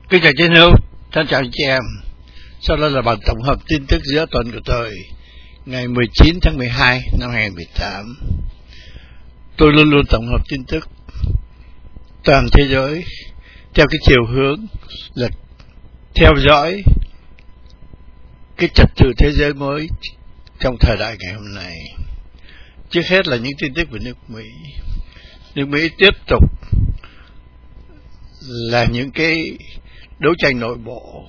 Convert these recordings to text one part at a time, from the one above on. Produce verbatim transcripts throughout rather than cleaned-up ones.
Kính chào chiến hữu, thân chào anh chị em. Sau đó là bản tổng hợp tin tức giữa tuần của tôi, ngày mười chín tháng mười hai năm hai nghìn không trăm mười tám. Tôi luôn luôn tổng hợp tin tức toàn thế giới theo cái chiều hướng là theo dõi cái trật tự thế giới mới trong thời đại ngày hôm nay. Trước hết là những tin tức của nước Mỹ. Nước Mỹ tiếp tục là những cái đấu tranh nội bộ,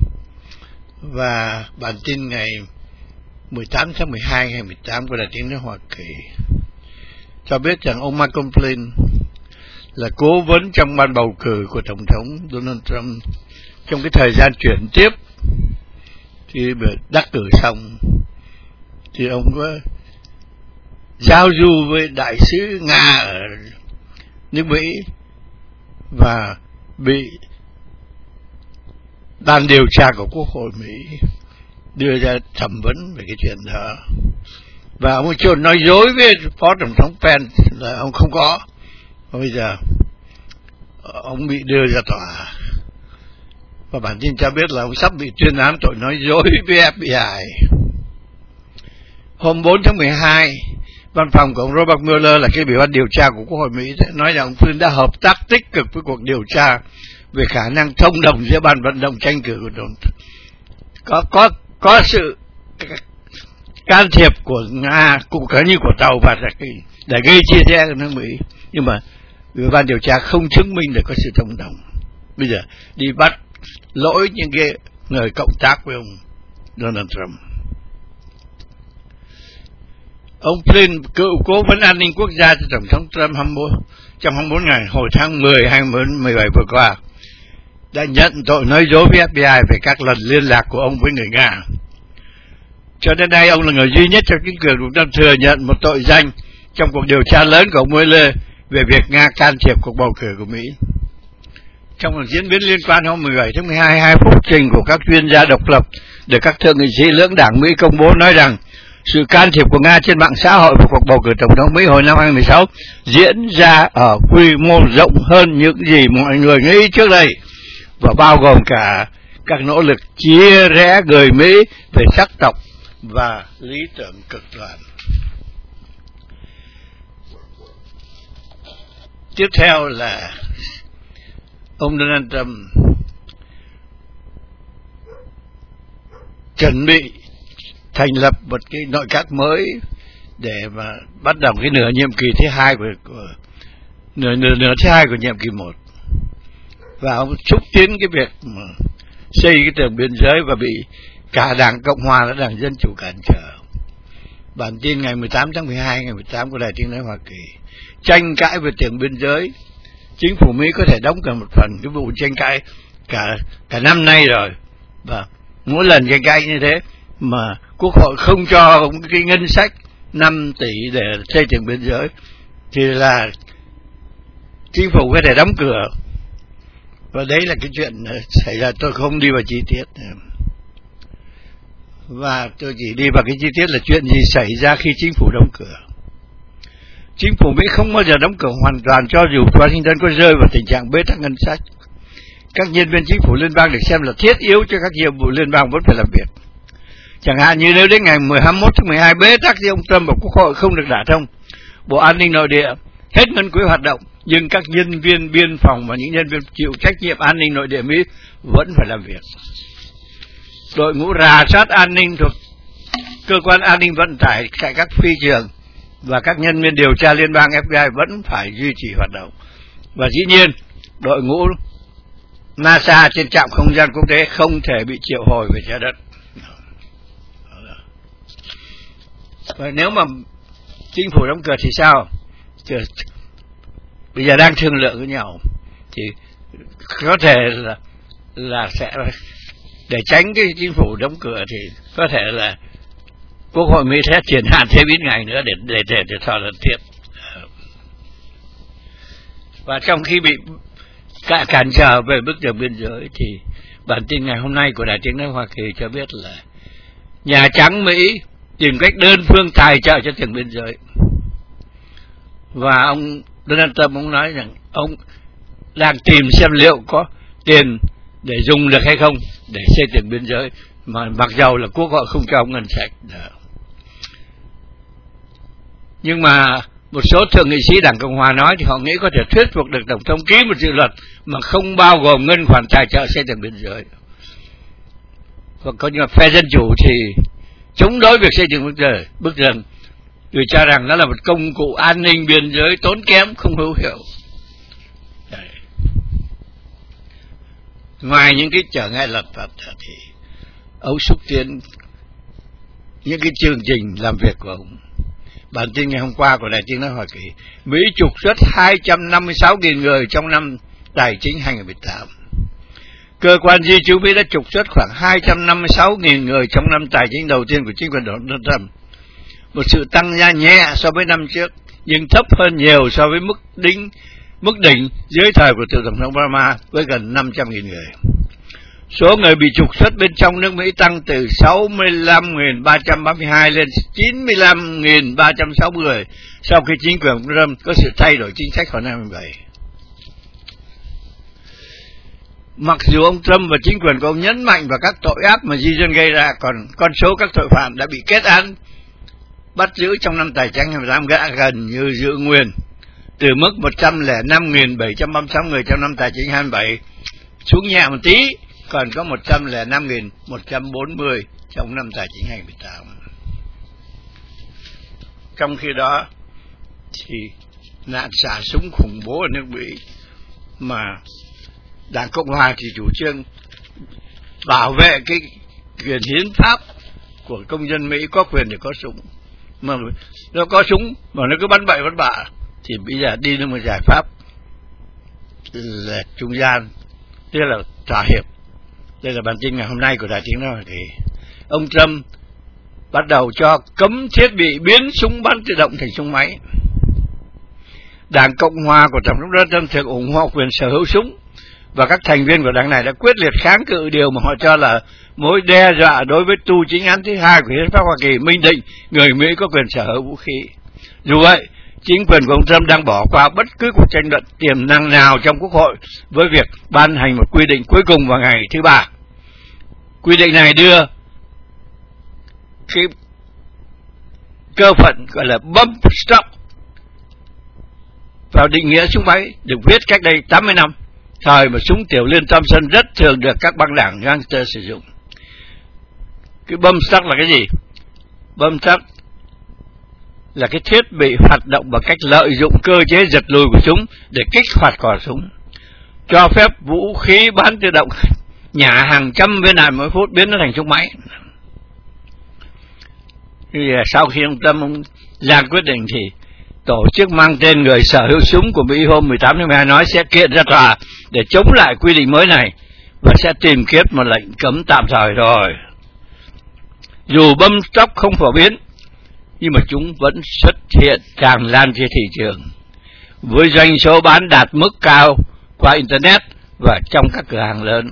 và bản tin ngày mười tám tháng mười hai hai nghìn không trăm mười tám của Đài Tiếng nói Hoa Kỳ cho biết rằng ông Michael Flynn là cố vấn trong ban bầu cử của Tổng thống Donald Trump trong cái thời gian chuyển tiếp khi đắc cử xong, thì ông có giao du với đại sứ Nga ở nước Mỹ và bị ban điều tra của Quốc hội Mỹ đưa ra thẩm vấn về cái chuyện đó. Và ông ấy nói dối với Phó Tổng thống Pence là ông không có. Và bây giờ ông bị đưa ra tòa. Và bản tin cho biết là ông sắp bị tuyên án tội nói dối với ép bê i. Hôm bốn tháng mười hai, văn phòng của ông Robert Mueller là cái ủy ban điều tra của Quốc hội Mỹ nói rằng ông Flynn đã hợp tác tích cực với cuộc điều tra về khả năng thông đồng giữa ban vận động tranh cử của Donald Trump. Có, có, có sự can thiệp của Nga cũng cả như của Tàu và để gây chia rẽ ở nước Mỹ, nhưng mà ủy ban điều tra không chứng minh được có sự thông đồng. Bây giờ đi bắt lỗi những cái người cộng tác với ông Donald Trump. Ông Flynn, cựu cố vấn an ninh quốc gia cho Tổng thống Trump trong hai mươi bốn ngày hồi tháng mười hai nghìn không trăm mười bảy vừa qua, đã nhận tội nói dối với ép bê i về các lần liên lạc của ông với người Nga. Cho đến nay, ông là người duy nhất trong chính quyền của Trump thừa nhận một tội danh trong cuộc điều tra lớn của ông Mueller về việc Nga can thiệp cuộc bầu cử của Mỹ. Trong một diễn biến liên quan hôm mười bảy tháng mười hai, hai phúc trình của các chuyên gia độc lập được các thượng nghị sĩ lưỡng đảng Mỹ công bố nói rằng sự can thiệp của Nga trên mạng xã hội vào cuộc bầu cử tổng thống Mỹ hồi năm hai nghìn không trăm mười sáu diễn ra ở quy mô rộng hơn những gì mọi người nghĩ trước đây, và bao gồm cả các nỗ lực chia rẽ người Mỹ về sắc tộc và lý tưởng cực đoan. Tiếp theo là ông Donald Trump chuẩn bị thành lập một cái nội các mới để mà bắt đầu cái nửa nhiệm kỳ thứ hai của, của nửa, nửa nửa thứ hai của nhiệm kỳ một, và ông xúc tiến cái việc mà xây cái tường biên giới và bị cả Đảng Cộng hòaและĐảng Dân Chủ cản trở. Bản tin ngày mười tám tháng mười hai ngày mười tám của Đài Tiếng nói Hoa Kỳ. Tranh cãi về tường biên giới, chính phủ Mỹ có thể đóng cả một phần cái vụ tranh cãi cả cả năm nay rồi, và mỗi lần tranh cãi như thế mà Quốc hội không cho cái ngân sách năm tỷ để xây tường biên giới thì là chính phủ có thể đóng cửa. Và đấy là cái chuyện xảy ra. Tôi không đi vào chi tiết, và tôi chỉ đi vào cái chi tiết là chuyện gì xảy ra khi chính phủ đóng cửa. Chính phủ Mỹ không bao giờ đóng cửa hoàn toàn cho dù Washington có rơi vào tình trạng bế tắc ngân sách. Các nhân viên chính phủ liên bang được xem là thiết yếu cho các nhiệm vụ liên bang vẫn phải làm việc. Chẳng hạn như nếu đến ngày hai mươi mốt tháng mười hai bế tắc thì ông Trump và Quốc hội không được đả thông, Bộ An ninh Nội địa hết ngân quỹ hoạt động, nhưng các nhân viên biên phòng và những nhân viên chịu trách nhiệm an ninh nội địa Mỹ vẫn phải làm việc. Đội ngũ rà soát an ninh thuộc cơ quan an ninh vận tải tại các phi trường và các nhân viên điều tra liên bang ép bê i vẫn phải duy trì hoạt động. Và dĩ nhiên, đội ngũ NASA trên trạm không gian quốc tế không thể bị triệu hồi về trái đất. Và nếu mà chính phủ đóng cửa thì sao? Chứ bây giờ đang thương lượng với nhau thì có thể là là sẽ để tránh cái chính phủ đóng cửa thì có thể là Quốc hội Mỹ sẽ triển hạn thêm ít ngày nữa để để để, để thảo luận tiếp. Và trong khi bị cả cản trở về bức tường biên giới thì bản tin ngày hôm nay của Đài Tiếng nói Hoa Kỳ cho biết là Nhà Trắng Mỹ tìm cách đơn phương tài trợ cho tường biên giới. Và ông Donald Trump ông nói rằng ông đang tìm xem liệu có tiền để dùng được hay không để xây dựng biên giới, mà mặc dầu là quốc hội không cho ông ngân sách. Đó. Nhưng mà một số thượng nghị sĩ Đảng Cộng Hòa nói thì họ nghĩ có thể thuyết phục được Tổng thống ký một dự luật mà không bao gồm ngân khoản tài trợ xây dựng biên giới. Và có những phe dân chủ thì chống đối việc xây dựng biên giới, bức rừng, vì cho rằng nó là một công cụ an ninh biên giới tốn kém, không hữu hiệu. Đấy. Ngoài những cái trở ngại lặt vặt thì ông xúc tiến những cái chương trình làm việc của ông. Bản tin ngày hôm qua của Đài Tiếng nói Hoa Kỳ, Mỹ trục xuất hai trăm năm mươi sáu nghìn người trong năm tài chính hai nghìn mười tám. Cơ quan di trú Mỹ đã trục xuất khoảng hai trăm năm mươi sáu nghìn người trong năm tài chính đầu tiên của chính quyền Donald Trump. Một sự tăng giá nhẹ so với năm trước, nhưng thấp hơn nhiều so với mức đỉnh, mức đỉnh dưới thời của cựu Tổng thống Obama với gần năm trăm nghìn người. Số người bị trục xuất bên trong nước Mỹ tăng từ sáu mươi lăm nghìn ba trăm ba mươi hai lên chín mươi lăm nghìn ba trăm sáu mươi người sau khi chính quyền Trump có sự thay đổi chính sách vào năm hai mươi bảy. Mặc dù ông Trump và chính quyền của ông nhấn mạnh vào các tội ác mà di dân gây ra, còn con số các tội phạm đã bị kết án bắt giữ trong năm tài chính hai nghìn mười tám đã gần như giữ nguyên, từ mức một trăm lẻ năm nghìn bảy trăm ba mươi sáu người trong năm tài chính hai mươi bảy xuống nhẹ một tí, còn có một trăm lẻ năm nghìn một trăm bốn mươi trong năm tài chính hai nghìn mười tám. Trong khi đó thì nạn xả súng khủng bố ở nước Mỹ mà Đảng Cộng Hòa thì chủ trương bảo vệ cái quyền hiến pháp của công dân Mỹ có quyền để có súng, mà nó có súng mà nó cứ bắn bậy bắn bạ thì bây giờ đi đến một giải pháp là trung gian, tức là thỏa hiệp. Đây là bản tin ngày hôm nay của Đài Tiếng nói Hoa Kỳ. Ông Trump bắt đầu cho cấm thiết bị biến súng bắn tự động thành súng máy. Đảng Cộng Hòa của Tổng thống Donald Trump thường ủng hộ quyền sở hữu súng, và các thành viên của đảng này đã quyết liệt kháng cự điều mà họ cho là mối đe dọa đối với tu chính án thứ hai của hiến pháp Hoa Kỳ minh định người Mỹ có quyền sở hữu vũ khí. Dù vậy, chính quyền của ông Trump đang bỏ qua bất cứ cuộc tranh luận tiềm năng nào trong Quốc hội với việc ban hành một quy định cuối cùng vào ngày thứ Ba. Quy định này đưa cái cơ phận gọi là bump stock vào định nghĩa súng máy, được viết cách đây tám mươi năm, thời mà súng tiểu liên Thompson rất thường được các băng đảng gangster sử dụng. Cái bump stock là cái gì? Bump stock là cái thiết bị hoạt động bằng cách lợi dụng cơ chế giật lùi của súng để kích hoạt cò súng, cho phép vũ khí bắn tự động nhả hàng trăm viên đạn mỗi phút biến nó thành súng máy. Thì sau khi ông Trump ông ra quyết định thì tổ chức mang tên người sở hữu súng của Mỹ hôm mười tám tháng mười hai nói sẽ kiện ra tòa để chống lại quy định mới này và sẽ tìm kiếm một lệnh cấm tạm thời rồi. Dù bump stock không phổ biến, nhưng mà chúng vẫn xuất hiện tràn lan trên thị trường, với doanh số bán đạt mức cao qua Internet và trong các cửa hàng lớn.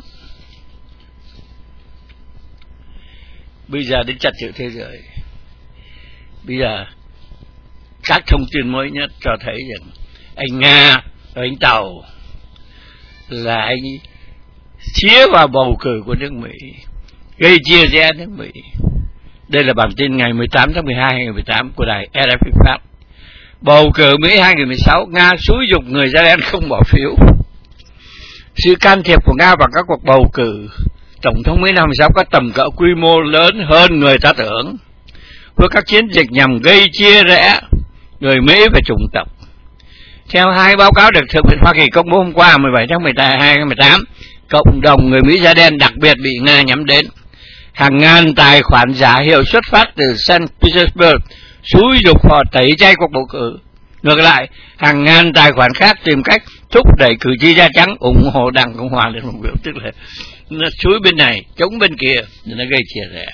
Bây giờ đến trật tự thế giới. Bây giờ các thông tin mới nhất cho thấy rằng anh Nga và anh Tàu là anh xía vào bầu cử của nước Mỹ, gây chia rẽ nước Mỹ. Đây là bản tin ngày mười tám tháng mười hai năm hai nghìn mười tám của đài rờ ép i Pháp. Bầu cử Mỹ hai nghìn mười sáu, Nga xúi giục người da đen không bỏ phiếu. Sự can thiệp của Nga vào các cuộc bầu cử Tổng thống Mỹ năm hai nghìn mười sáu có tầm cỡ quy mô lớn hơn người ta tưởng, với các chiến dịch nhằm gây chia rẽ người Mỹ về chủng tộc. Theo hai báo cáo được Thượng viện Hoa Kỳ công bố hôm qua mười bảy tháng mười hai năm hai nghìn mười tám, cộng đồng người Mỹ da đen đặc biệt bị Nga nhắm đến. Hàng ngàn tài khoản giả hiệu xuất phát từ Saint Petersburg xúi giục họ tẩy chay cuộc bầu cử. Ngược lại, hàng ngàn tài khoản khác tìm cách thúc đẩy cử tri da trắng ủng hộ Đảng Cộng Hòa lên một biểu, tức là nó xúi bên này chống bên kia để nó gây chia rẽ.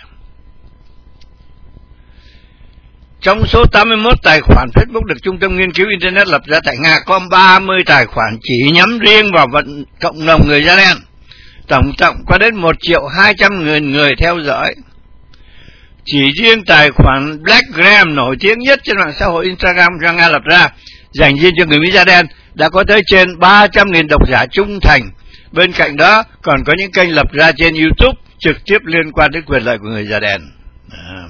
Trong số tám mươi mốt tài khoản Facebook được Trung tâm Nghiên cứu Internet lập ra tại Nga, có ba mươi tài khoản chỉ nhắm riêng vào vận cộng đồng người da đen. Tổng cộng có đến một triệu hai trăm nghìn người theo dõi. Chỉ riêng tài khoản Blackgram nổi tiếng nhất trên mạng xã hội Instagram do Nga lập ra, dành riêng cho người Mỹ da đen, đã có tới trên ba trăm nghìn độc giả trung thành Bên cạnh đó còn có những kênh lập ra trên YouTube trực tiếp liên quan đến quyền lợi của người da đen. À.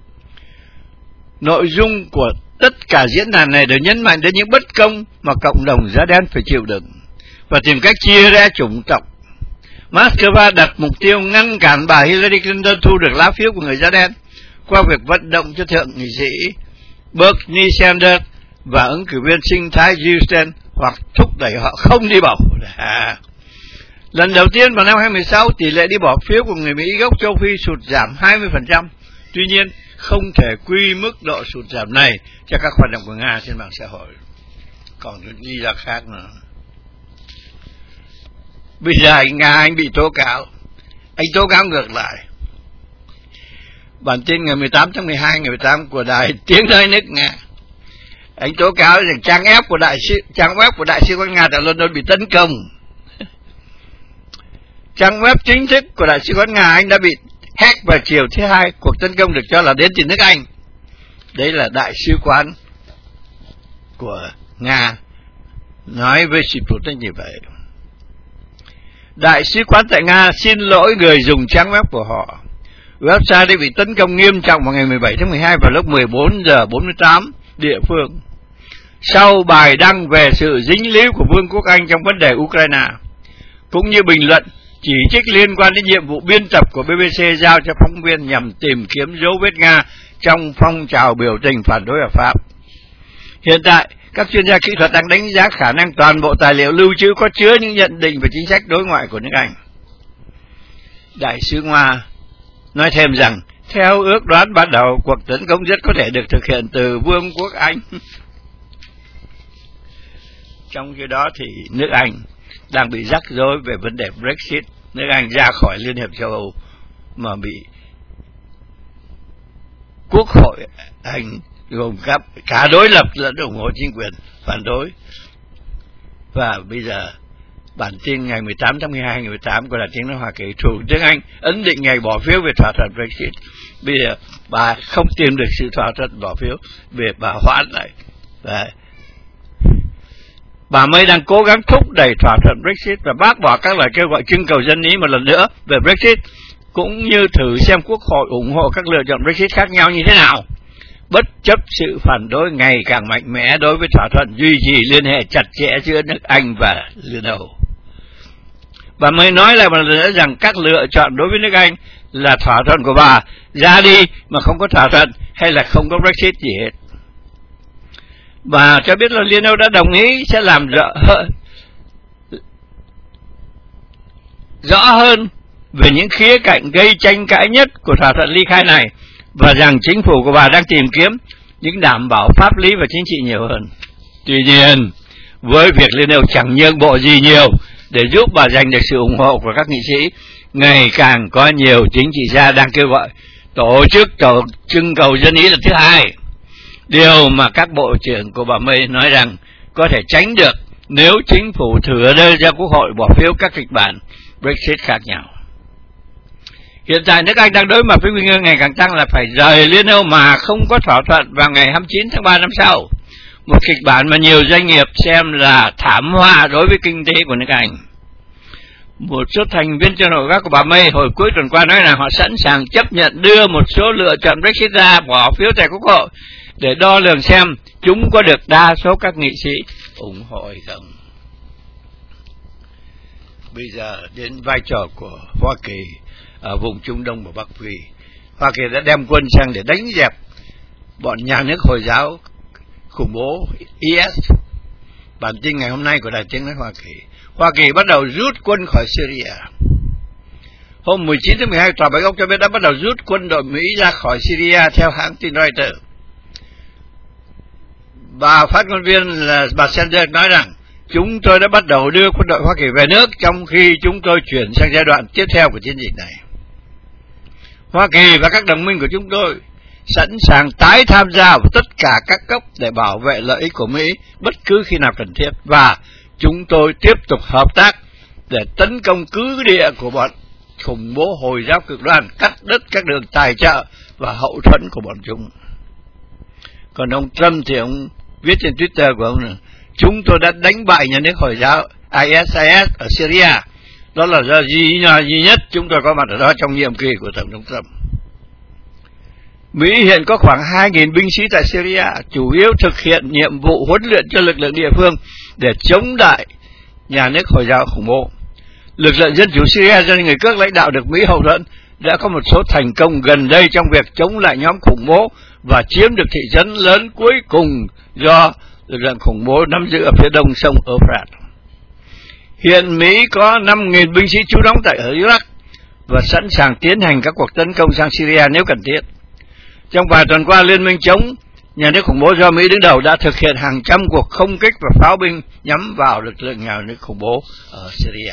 Nội dung của tất cả diễn đàn này đều nhấn mạnh đến những bất công mà cộng đồng da đen phải chịu đựng và tìm cách chia rẽ chủng tộc. Moscow đặt mục tiêu ngăn cản bà Hillary Clinton thu được lá phiếu của người da đen qua việc vận động cho thượng nghị sĩ Bernie Sanders và ứng cử viên sinh thái Houston hoặc thúc đẩy họ không đi bầu. À. Lần đầu tiên vào năm hai không một sáu, tỷ lệ đi bỏ phiếu của người Mỹ gốc châu Phi sụt giảm hai mươi phần trăm. Tuy nhiên, không thể quy mức độ sụt giảm này cho các hoạt động của Nga trên mạng xã hội. Còn những lý do khác nữa. Bây giờ anh Nga anh bị tố cáo. Anh tố cáo ngược lại. Bản tin ngày mười tám tháng mười hai, ngày mười tám của đài Tiếng Nói nước Nga. Anh tố cáo rằng trang web của đại sứ trang web của đại sứ quán Nga tại London bị tấn công. Trang web chính thức của đại sứ quán Nga Anh đã bị hack vào chiều thứ hai. Cuộc tấn công được cho là đến từ nước Anh. Đấy là đại sứ quán của Nga nói với Sputnik như vậy. Đại sứ quán tại Nga xin lỗi người dùng trang web của họ. Website đã bị tấn công nghiêm trọng vào ngày mười bảy tháng mười hai vào lúc mười bốn giờ bốn mươi tám địa phương. Sau bài đăng về sự dính líu của Vương quốc Anh trong vấn đề Ukraine, cũng như bình luận chỉ trích liên quan đến nhiệm vụ biên tập của bê bê xê giao cho phóng viên nhằm tìm kiếm dấu vết Nga trong phong trào biểu tình phản đối ở Pháp. Hiện tại, các chuyên gia kỹ thuật đang đánh giá khả năng toàn bộ tài liệu lưu trữ có chứa những nhận định về chính sách đối ngoại của nước Anh. Đại sứ Nga nói thêm rằng, theo ước đoán ban đầu, cuộc tấn công rất có thể được thực hiện từ Vương quốc Anh. Trong khi đó thì nước Anh đang bị rắc rối về vấn đề Brexit. Nước Anh ra khỏi Liên hiệp châu Âu mà bị Quốc hội Anh gồm cả, cả đối lập lẫn ủng hộ chính quyền phản đối. Và bây giờ bản tin ngày mười tám tháng mười hai, ngày mười tám của Đài Tiếng Nói Hoa Kỳ, Thủ tướng Anh ấn định ngày bỏ phiếu về thỏa thuận Brexit. Bây giờ bà không tìm được sự thỏa thuận bỏ phiếu, về bà hoãn lại. Và bà May đang cố gắng thúc đẩy thỏa thuận Brexit và bác bỏ các lời kêu gọi trưng cầu dân ý một lần nữa về Brexit, cũng như thử xem Quốc hội ủng hộ các lựa chọn Brexit khác nhau như thế nào. Bất chấp sự phản đối ngày càng mạnh mẽ đối với thỏa thuận duy trì liên hệ chặt chẽ giữa nước Anh và Liên Âu. Bà mới nói lại một lần nữa rằng các lựa chọn đối với nước Anh là thỏa thuận của bà, ra đi mà không có thỏa thuận hay là không có Brexit gì hết. Bà cho biết là Liên Âu đã đồng ý sẽ làm rõ hơn, rõ hơn về những khía cạnh gây tranh cãi nhất của thỏa thuận ly khai này, và rằng chính phủ của bà đang tìm kiếm những đảm bảo pháp lý và chính trị nhiều hơn. Tuy nhiên, với việc Liên Âu chẳng nhượng bộ gì nhiều để giúp bà giành được sự ủng hộ của các nghị sĩ, ngày càng có nhiều chính trị gia đang kêu gọi tổ chức tổ trưng cầu dân ý lần thứ hai. Điều mà các bộ trưởng của bà May nói rằng có thể tránh được nếu chính phủ thử đưa ra Quốc hội bỏ phiếu các kịch bản Brexit khác nhau. Hiện tại nước Anh đang đối mặt với nguy cơ ngày càng tăng là phải rời Liên Âu mà không có thỏa thuận vào ngày hai mươi chín tháng ba năm sau. Một kịch bản mà nhiều doanh nghiệp xem là thảm họa đối với kinh tế của nước Anh. Một số thành viên trong nội các của bà May hồi cuối tuần qua nói là họ sẵn sàng chấp nhận đưa một số lựa chọn Brexit ra bỏ phiếu tại Quốc hội để đo lường xem chúng có được đa số các nghị sĩ ủng hộ hay không. Bây giờ đến vai trò của Hoa Kỳ ở vùng Trung Đông và Bắc Phi. Hoa Kỳ đã đem quân sang để đánh dẹp bọn nhà nước Hồi giáo khủng bố i ét. Bản tin ngày hôm nay của Đài Tiếng Nói Hoa Kỳ. Hoa Kỳ bắt đầu rút quân khỏi Syria. Hôm mười chín tháng mười hai, Tòa Bạch Ốc cho biết đã bắt đầu rút quân đội Mỹ ra khỏi Syria theo hãng tin Reuters. Bà phát ngôn viên là bà Sanders nói rằng chúng tôi đã bắt đầu đưa quân đội Hoa Kỳ về nước trong khi chúng tôi chuyển sang giai đoạn tiếp theo của chiến dịch này. Hoa Kỳ và các đồng minh của chúng tôi sẵn sàng tái tham gia vào tất cả các cấp để bảo vệ lợi ích của Mỹ bất cứ khi nào cần thiết, và chúng tôi tiếp tục hợp tác để tấn công cứ địa của bọn khủng bố Hồi giáo cực đoan, cắt đứt các đường tài trợ và hậu thuẫn của bọn chúng. Còn ông Trump thì ông viết trên Twitter của ông là chúng tôi đã đánh bại nhà nước Hồi giáo i ét i ét ở Syria Đó là do duy, duy nhất chúng tôi có mặt ở đó trong nhiệm kỳ của Tổng thống Trump. Mỹ hiện có khoảng hai nghìn binh sĩ tại Syria, chủ yếu thực hiện nhiệm vụ huấn luyện cho lực lượng địa phương để chống lại nhà nước Hồi giáo khủng bố. Lực lượng dân chủ Syria do người Kurd lãnh đạo được Mỹ hậu thuẫn đã có một số thành công gần đây trong việc chống lại nhóm khủng bố và chiếm được thị trấn lớn cuối cùng do lực lượng khủng bố nắm giữ ở phía đông sông Euphrates. Hiện Mỹ có năm nghìn binh sĩ trú đóng tại ở Iraq và sẵn sàng tiến hành các cuộc tấn công sang Syria nếu cần thiết. Trong vài tuần qua, Liên minh chống nhà nước khủng bố do Mỹ đứng đầu đã thực hiện hàng trăm cuộc không kích và pháo binh nhắm vào lực lượng nhà nước khủng bố ở Syria.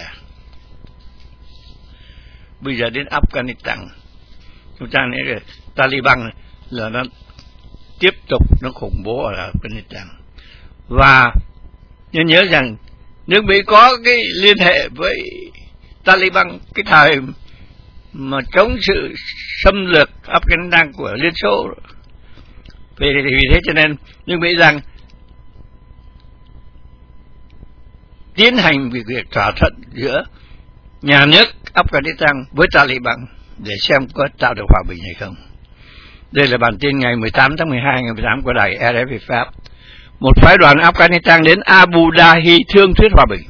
Bây giờ đến Afghanistan, chúng ta nói là Taliban là nó tiếp tục nó khủng bố ở Afghanistan. Và nhớ nhớ rằng nước Mỹ có cái liên hệ với Taliban cái thời mà chống sự xâm lược Afghanistan của Liên Xô. Vì, vì thế cho nên nước Mỹ rằng tiến hành việc, việc thỏa thuận giữa nhà nước Afghanistan với Taliban để xem có tạo được hòa bình hay không. Đây là bản tin ngày mười tám tháng mười hai ngày mười tám của đài rờ ép i Pháp. Một phái đoàn Afghanistan đến Abu Dhabi thương thuyết hòa bình.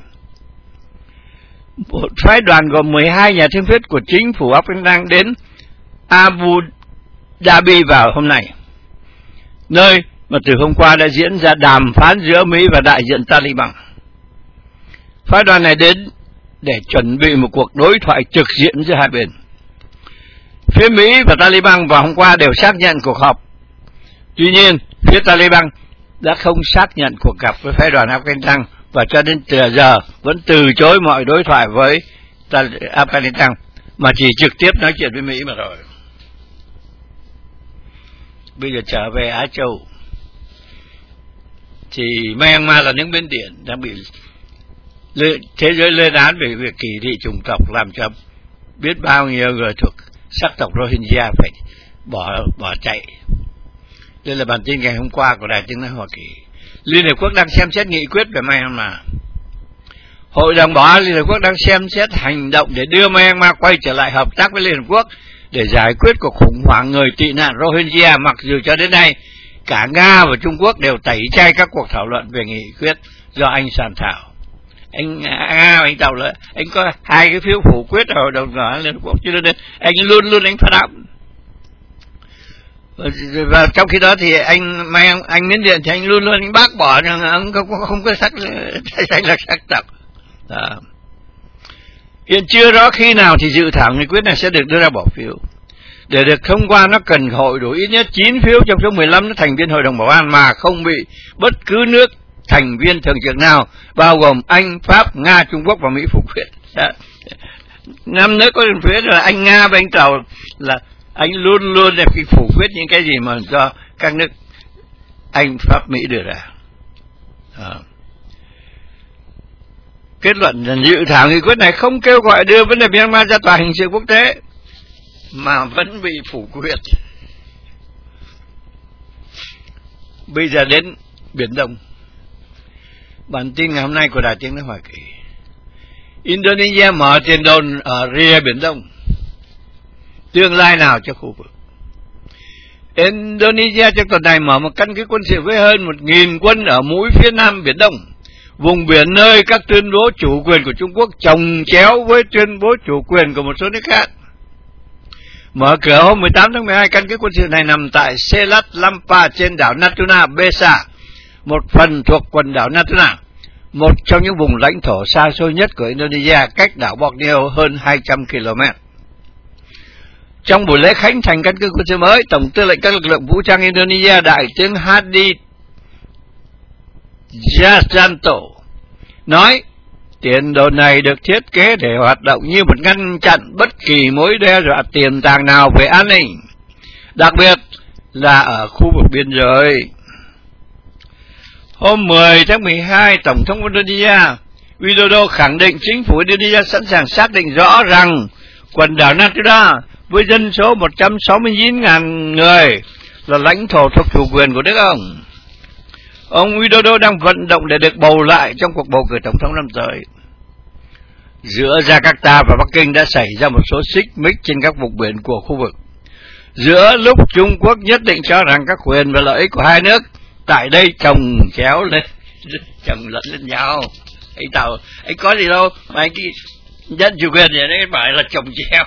Một phái đoàn gồm mười hai nhà thương thuyết của chính phủ Afghanistan đến Abu Dhabi vào hôm nay, nơi mà từ hôm qua đã diễn ra đàm phán giữa Mỹ và đại diện Taliban. Phái đoàn này đến để chuẩn bị một cuộc đối thoại trực diện giữa hai bên. Phía Mỹ và Taliban vào hôm qua đều xác nhận cuộc họp. Tuy nhiên, phía Taliban đã không xác nhận cuộc gặp với phái đoàn Afghanistan và cho đến giờ vẫn từ chối mọi đối thoại với Afghanistan mà chỉ trực tiếp nói chuyện với Mỹ mà rồi. Bây giờ trở về Á Châu thì Myanmar là nước Miến Điện đang bị thế giới lên án về việc kỳ thị chủng tộc, làm cho biết bao nhiêu người thuộc sắc tộc Rohingya phải bỏ bỏ chạy. Đây là bản tin ngày hôm qua của Đài Tiếng nói Hoa Kỳ. Liên Hợp Quốc đang xem xét nghị quyết về Myanmar. Hội đồng Bảo an Liên Hợp Quốc đang xem xét hành động để đưa Myanmar quay trở lại hợp tác với Liên Hợp Quốc để giải quyết cuộc khủng hoảng người tị nạn Rohingya, mặc dù cho đến nay cả Nga và Trung Quốc đều tẩy chay các cuộc thảo luận về nghị quyết do anh soạn thảo. Anh Nga, anh tàu là anh có hai cái phiếu phủ quyết ở Hội đồng Bảo an Liên Hợp Quốc, cho nên anh luôn luôn anh phát động. Và trong khi đó thì anh anh, anh Miến Điện thì anh luôn luôn anh bác bỏ, nhưng ông không, không có sắc anh là sắc tộc. Đó. Hiện chưa rõ khi nào thì dự thảo nghị quyết này sẽ được đưa ra bỏ phiếu. Để được thông qua nó cần hội đủ ít nhất chín phiếu trong số mười lăm thành viên Hội đồng Bảo an mà không bị bất cứ nước thành viên thường trực nào, bao gồm Anh, Pháp, Nga, Trung Quốc và Mỹ phủ quyết. Đó. Năm nước có quyền phquyết là Anh, Nga và Anh Tàu là anh luôn luôn là khi phủ quyết những cái gì mà do các nước Anh, Pháp, Mỹ đưa ra. Đó. Kết luận là dự thảo nghị quyết này không kêu gọi đưa vấn đề Myanmar ra tòa hình sự quốc tế mà vẫn bị phủ quyết. Bây giờ đến Biển Đông. Bản tin ngày hôm nay của Đài Tiếng nói Hoa Kỳ. Indonesia mở tiền đồn ở rìa Biển Đông. Tương lai nào cho khu vực? Indonesia trong tuần này mở một căn cứ quân sự với hơn một nghìn quân ở mũi phía nam Biển Đông, vùng biển nơi các tuyên bố chủ quyền của Trung Quốc chồng chéo với tuyên bố chủ quyền của một số nước khác. Mở cửa hôm mười tám tháng mười hai, căn cứ quân sự này nằm tại Selat Lampa trên đảo Natuna Besa, một phần thuộc quần đảo Natuna, một trong những vùng lãnh thổ xa xôi nhất của Indonesia, cách đảo Borneo hơn hai trăm ki lô mét. Trong buổi lễ khánh thành căn cứ quân sự mới, Tổng tư lệnh các lực lượng vũ trang Indonesia Đại tướng Hadi Jajanto nói tiền đồn này được thiết kế để hoạt động như một ngăn chặn bất kỳ mối đe dọa tiềm tàng nào về an ninh, đặc biệt là ở khu vực biên giới. Hôm mười tháng mười hai, Tổng thống Indonesia Widodo khẳng định chính phủ Indonesia sẵn sàng xác định rõ rằng quần đảo Natuna với dân số một trăm sáu mươi chín nghìn người là lãnh thổ thuộc chủ quyền của nước ông. Ông Widodo đang vận động để được bầu lại trong cuộc bầu cử tổng thống năm tới. giữa Jakarta và Bắc Kinh đã xảy ra một số xích mích trên các vùng biển của khu vực. Giữa lúc Trung Quốc nhất định cho rằng các quyền và lợi ích của hai nước tại đây chồng chéo lên, chồng lẫn lên nhau. Anh Tàu, anh có gì đâu mà anh cái dân chủ quyền vậy đấy phải là chồng chéo.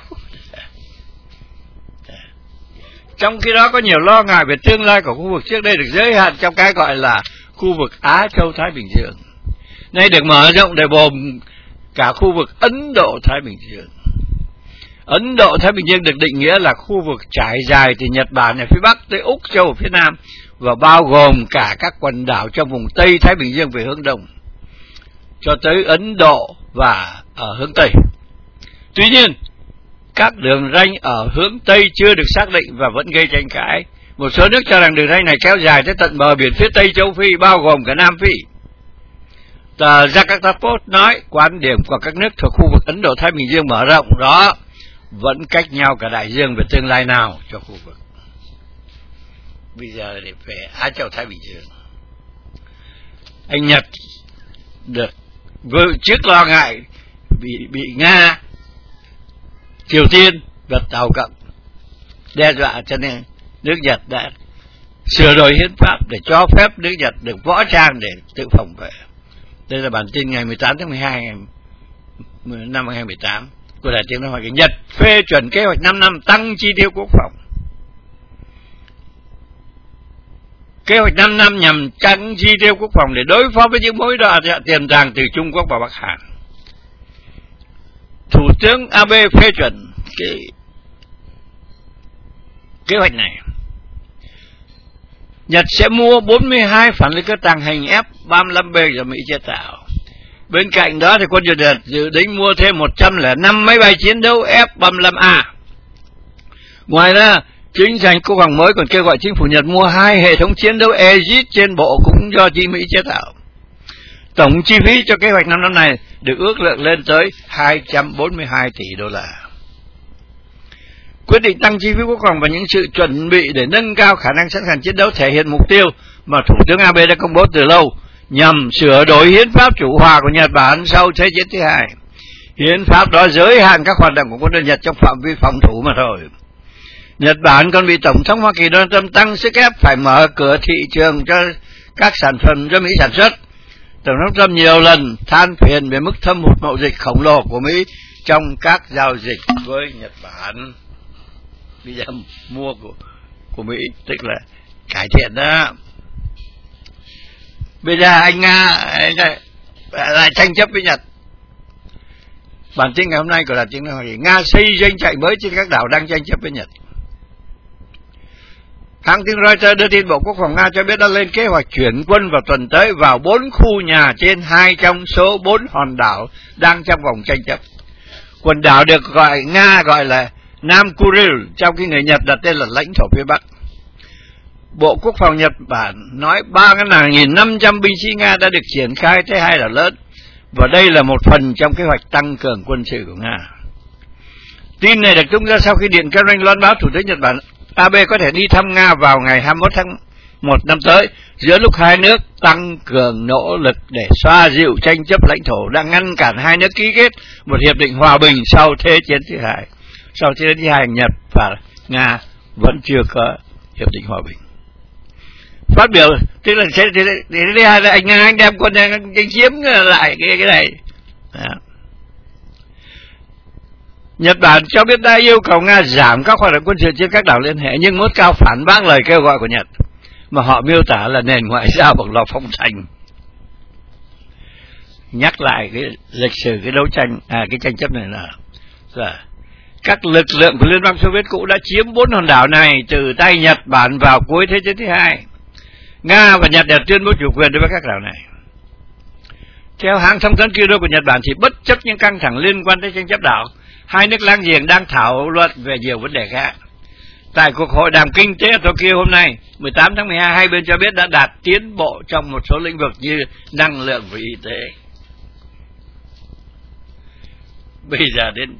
Trong khi đó có nhiều lo ngại về tương lai của khu vực trước đây được giới hạn trong cái gọi là khu vực Á Châu Thái Bình Dương, nay được mở rộng để gồm cả khu vực Ấn Độ Thái Bình Dương. Ấn Độ Thái Bình Dương được định nghĩa là khu vực trải dài từ Nhật Bản ở phía Bắc tới Úc Châu ở phía Nam và bao gồm cả các quần đảo trong vùng Tây Thái Bình Dương về hướng Đông cho tới Ấn Độ và ở hướng Tây. Tuy nhiên, các đường ranh ở hướng Tây chưa được xác định và vẫn gây tranh cãi. Một số nước cho rằng đường ranh này kéo dài tới tận bờ biển phía Tây châu Phi, bao gồm cả Nam Phi. Tờ Jakarta Post nói quan điểm của các nước thuộc khu vực Ấn Độ Thái Bình Dương mở rộng đó vẫn cách nhau cả đại dương về tương lai nào cho khu vực. Bây giờ để về Á Châu Thái Bình Dương, anh Nhật được trước lo ngại bị bị Nga, Triều Tiên và Tàu Cộng đe dọa, cho nên nước Nhật đã sửa đổi hiến pháp để cho phép nước Nhật được võ trang để tự phòng vệ. Đây là bản tin ngày mười tám tháng mười hai năm hai nghìn không trăm mười tám của Đài Tiếng Nói Hoa Kỳ. Nhật phê chuẩn kế hoạch năm năm tăng chi tiêu quốc phòng. Kế hoạch năm năm nhằm tăng chi tiêu quốc phòng để đối phó với những mối đe dọa tiềm tàng từ Trung Quốc và Bắc Hàn. Thủ tướng Abe phê chuẩn cái kế hoạch này. Nhật sẽ mua bốn mươi hai phản lực cơ tàng hình F ba mươi lăm B do Mỹ chế tạo. Bên cạnh đó thì quân đội Nhật dự định mua thêm một trăm lẻ năm máy bay chiến đấu F ba mươi lăm A. Ngoài ra, chính sách quốc phòng mới còn kêu gọi chính phủ Nhật mua hai hệ thống chiến đấu Aegis trên bộ cũng do chi Mỹ chế tạo. Tổng chi phí cho kế hoạch năm năm này được ước lượng lên tới hai trăm bốn mươi hai tỷ đô la. Quyết định tăng chi phí quốc phòng và những sự chuẩn bị để nâng cao khả năng sẵn sàng chiến đấu thể hiện mục tiêu mà Thủ tướng Abe đã công bố từ lâu, nhằm sửa đổi hiến pháp chủ hòa của Nhật Bản sau Thế chiến thứ hai. Hiến pháp đó giới hạn các hoạt động của quân đội Nhật trong phạm vi phòng thủ mà thôi. Nhật Bản còn bị Tổng thống Hoa Kỳ Donald Trump tăng sức ép phải mở cửa thị trường cho các sản phẩm do Mỹ sản xuất. Tổng thống Trump nhiều lần than phiền về mức thâm hụt mậu dịch khổng lồ của Mỹ trong các giao dịch với Nhật Bản. Bây giờ mua của, của Mỹ tức là cải thiện đó. Bây giờ anh Nga anh lại, lại tranh chấp với Nhật. Bản tin ngày hôm nay của Đài Tiếng Nói Hoa Kỳ: Nga xây doanh trại mới trên các đảo đang tranh chấp với Nhật. Hãng tin Reuters đưa tin Bộ Quốc phòng Nga cho biết đã lên kế hoạch chuyển quân vào tuần tới vào bốn khu nhà trên hai trong số bốn hòn đảo đang trong vòng tranh chấp. Quần đảo được gọi Nga gọi là Nam Kuril, trong khi người Nhật đặt tên là lãnh thổ phía Bắc. Bộ Quốc phòng Nhật Bản nói ba nghìn năm trăm binh sĩ Nga đã được triển khai tới hai đảo lớn, và đây là một phần trong kế hoạch tăng cường quân sự của Nga. Tin này được tung ra sau khi Điện Kremlin loan báo Thủ tướng Nhật Bản Abe có thể đi thăm Nga vào ngày hai mươi mốt tháng một năm tới, giữa lúc hai nước tăng cường nỗ lực để xoa dịu tranh chấp lãnh thổ đang ngăn cản hai nước ký kết một hiệp định hòa bình sau Thế chiến thứ hai. Sau Thế chiến thứ hai, Nhật và Nga vẫn chưa có hiệp định hòa bình. Phát biểu tức là thế thứ hai là anh Nga anh đem quân anh, anh chiếm lại cái cái này. Đó. Nhật Bản cho biết đã yêu cầu Nga giảm các hoạt động quân sự trên các đảo liên hệ, nhưng Moscow phản bác lời kêu gọi của Nhật, mà họ miêu tả là nền ngoại giao bằng lò phong thành. Nhắc lại cái lịch sử cái đấu tranh, à cái tranh chấp này là, là các lực lượng của Liên bang Xô Viết cũ đã chiếm bốn hòn đảo này từ tay Nhật Bản vào cuối Thế chiến thứ hai. Nga và Nhật đều tuyên bố chủ quyền đối với các đảo này. Theo hãng thông tấn Kyodo của Nhật Bản thì bất chấp những căng thẳng liên quan tới tranh chấp đảo, hai nước láng giềng đang thảo luận về nhiều vấn đề khác. Tại cuộc hội đàm kinh tế ở Tokyo hôm nay, mười tám tháng mười hai, hai bên cho biết đã đạt tiến bộ trong một số lĩnh vực như năng lượng và y tế. Bây giờ đến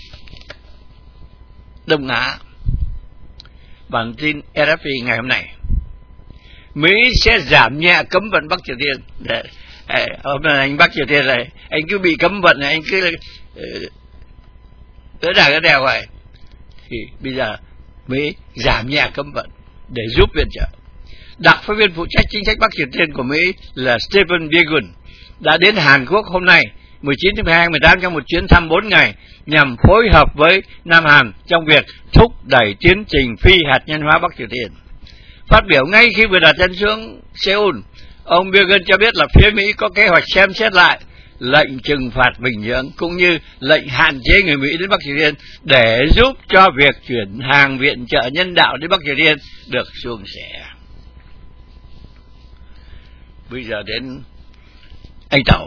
Đông Á. Bản tin rờ ép pê ngày hôm nay: Mỹ sẽ giảm nhẹ cấm vận Bắc Triều Tiên. Để, hôm nay anh Bắc Triều Tiên này, anh cứ bị cấm vận này, anh cứ đỡ đà cái đèo vậy, thì bây giờ Mỹ giảm nhẹ cấm vận để giúp viện trợ. Đặc phái viên phụ trách chính sách Bắc Triều Tiên của Mỹ là Stephen Biegun đã đến Hàn Quốc hôm nay mười chín tháng mười hai, mười tám trong một chuyến thăm bốn ngày nhằm phối hợp với Nam Hàn trong việc thúc đẩy tiến trình phi hạt nhân hóa Bắc Triều Tiên. Phát biểu ngay khi vừa đặt chân xuống Seoul, ông Biegun cho biết là phía Mỹ có kế hoạch xem xét lại lệnh trừng phạt Bình Nhưỡng cũng như lệnh hạn chế người Mỹ đến Bắc Triều Tiên để giúp cho việc chuyển hàng viện trợ nhân đạo đến Bắc Triều Tiên được suôn sẻ. Bây giờ đến anh Tàu.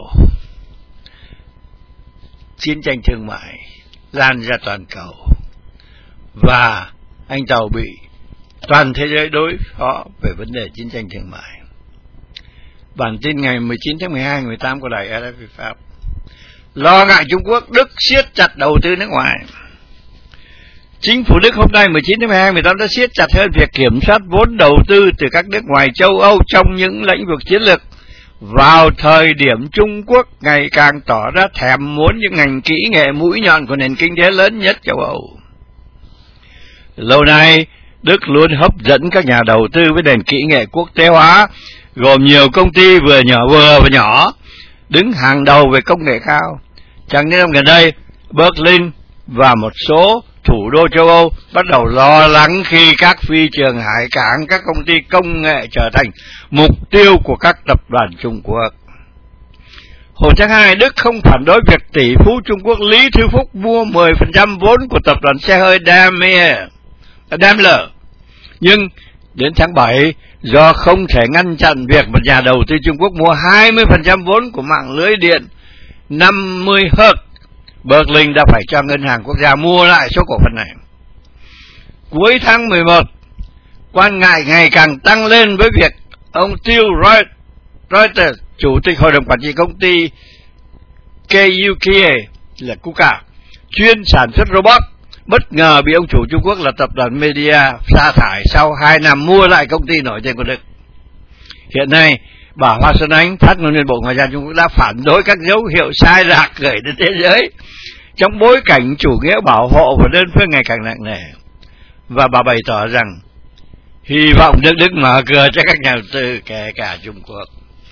Chiến tranh thương mại lan ra toàn cầu và anh Tàu bị toàn thế giới đối phó về vấn đề chiến tranh thương mại. Bản tin ngày mười chín tháng mười hai, mười tám của đài rờ ép pê Pháp: lo ngại Trung Quốc, Đức siết chặt đầu tư nước ngoài. Chính phủ Đức hôm nay mười chín tháng mười hai, mười tám đã siết chặt hơn việc kiểm soát vốn đầu tư từ các nước ngoài châu Âu trong những lĩnh vực chiến lược, vào thời điểm Trung Quốc ngày càng tỏ ra thèm muốn những ngành kỹ nghệ mũi nhọn của nền kinh tế lớn nhất châu Âu. Lâu nay, Đức luôn hấp dẫn các nhà đầu tư với nền kỹ nghệ quốc tế hóa, gồm nhiều công ty vừa nhỏ vừa và nhỏ, đứng hàng đầu về công nghệ cao. Chẳng những năm gần đây, Berlin và một số thủ đô châu Âu bắt đầu lo lắng khi các phi trường hải cảng, các công ty công nghệ trở thành mục tiêu của các tập đoàn Trung Quốc. Hồi tháng hai, Đức không phản đối việc tỷ phú Trung Quốc Lý Thư Phúc mua mười phần trăm vốn của tập đoàn xe hơi Daimler. Nhưng đến tháng bảy, do không thể ngăn chặn việc một nhà đầu tư Trung Quốc mua hai mươi phần trăm vốn của mạng lưới điện năm mươi héc, Berlin đã phải cho Ngân hàng Quốc gia mua lại số cổ phần này. Cuối tháng mười một, quan ngại ngày càng tăng lên với việc ông Till Reuters, chủ tịch hội đồng quản trị công ty K U K A là Kuka, chuyên sản xuất robot, bất ngờ bị ông chủ Trung Quốc là tập đoàn Media sa thải sau hai năm mua lại công ty nổi tiếng của Đức. Hiện nay, bà Hoa Xuân Ánh, phát ngôn viên Bộ Ngoại giao Trung Quốc, đã phản đối các dấu hiệu sai lạc gửi đến thế giới trong bối cảnh chủ nghĩa bảo hộ và đơn phương ngày càng nặng nề. Và bà bày tỏ rằng hy vọng Đức Đức mở cửa cho các nhà đầu tư, kể cả Trung Quốc.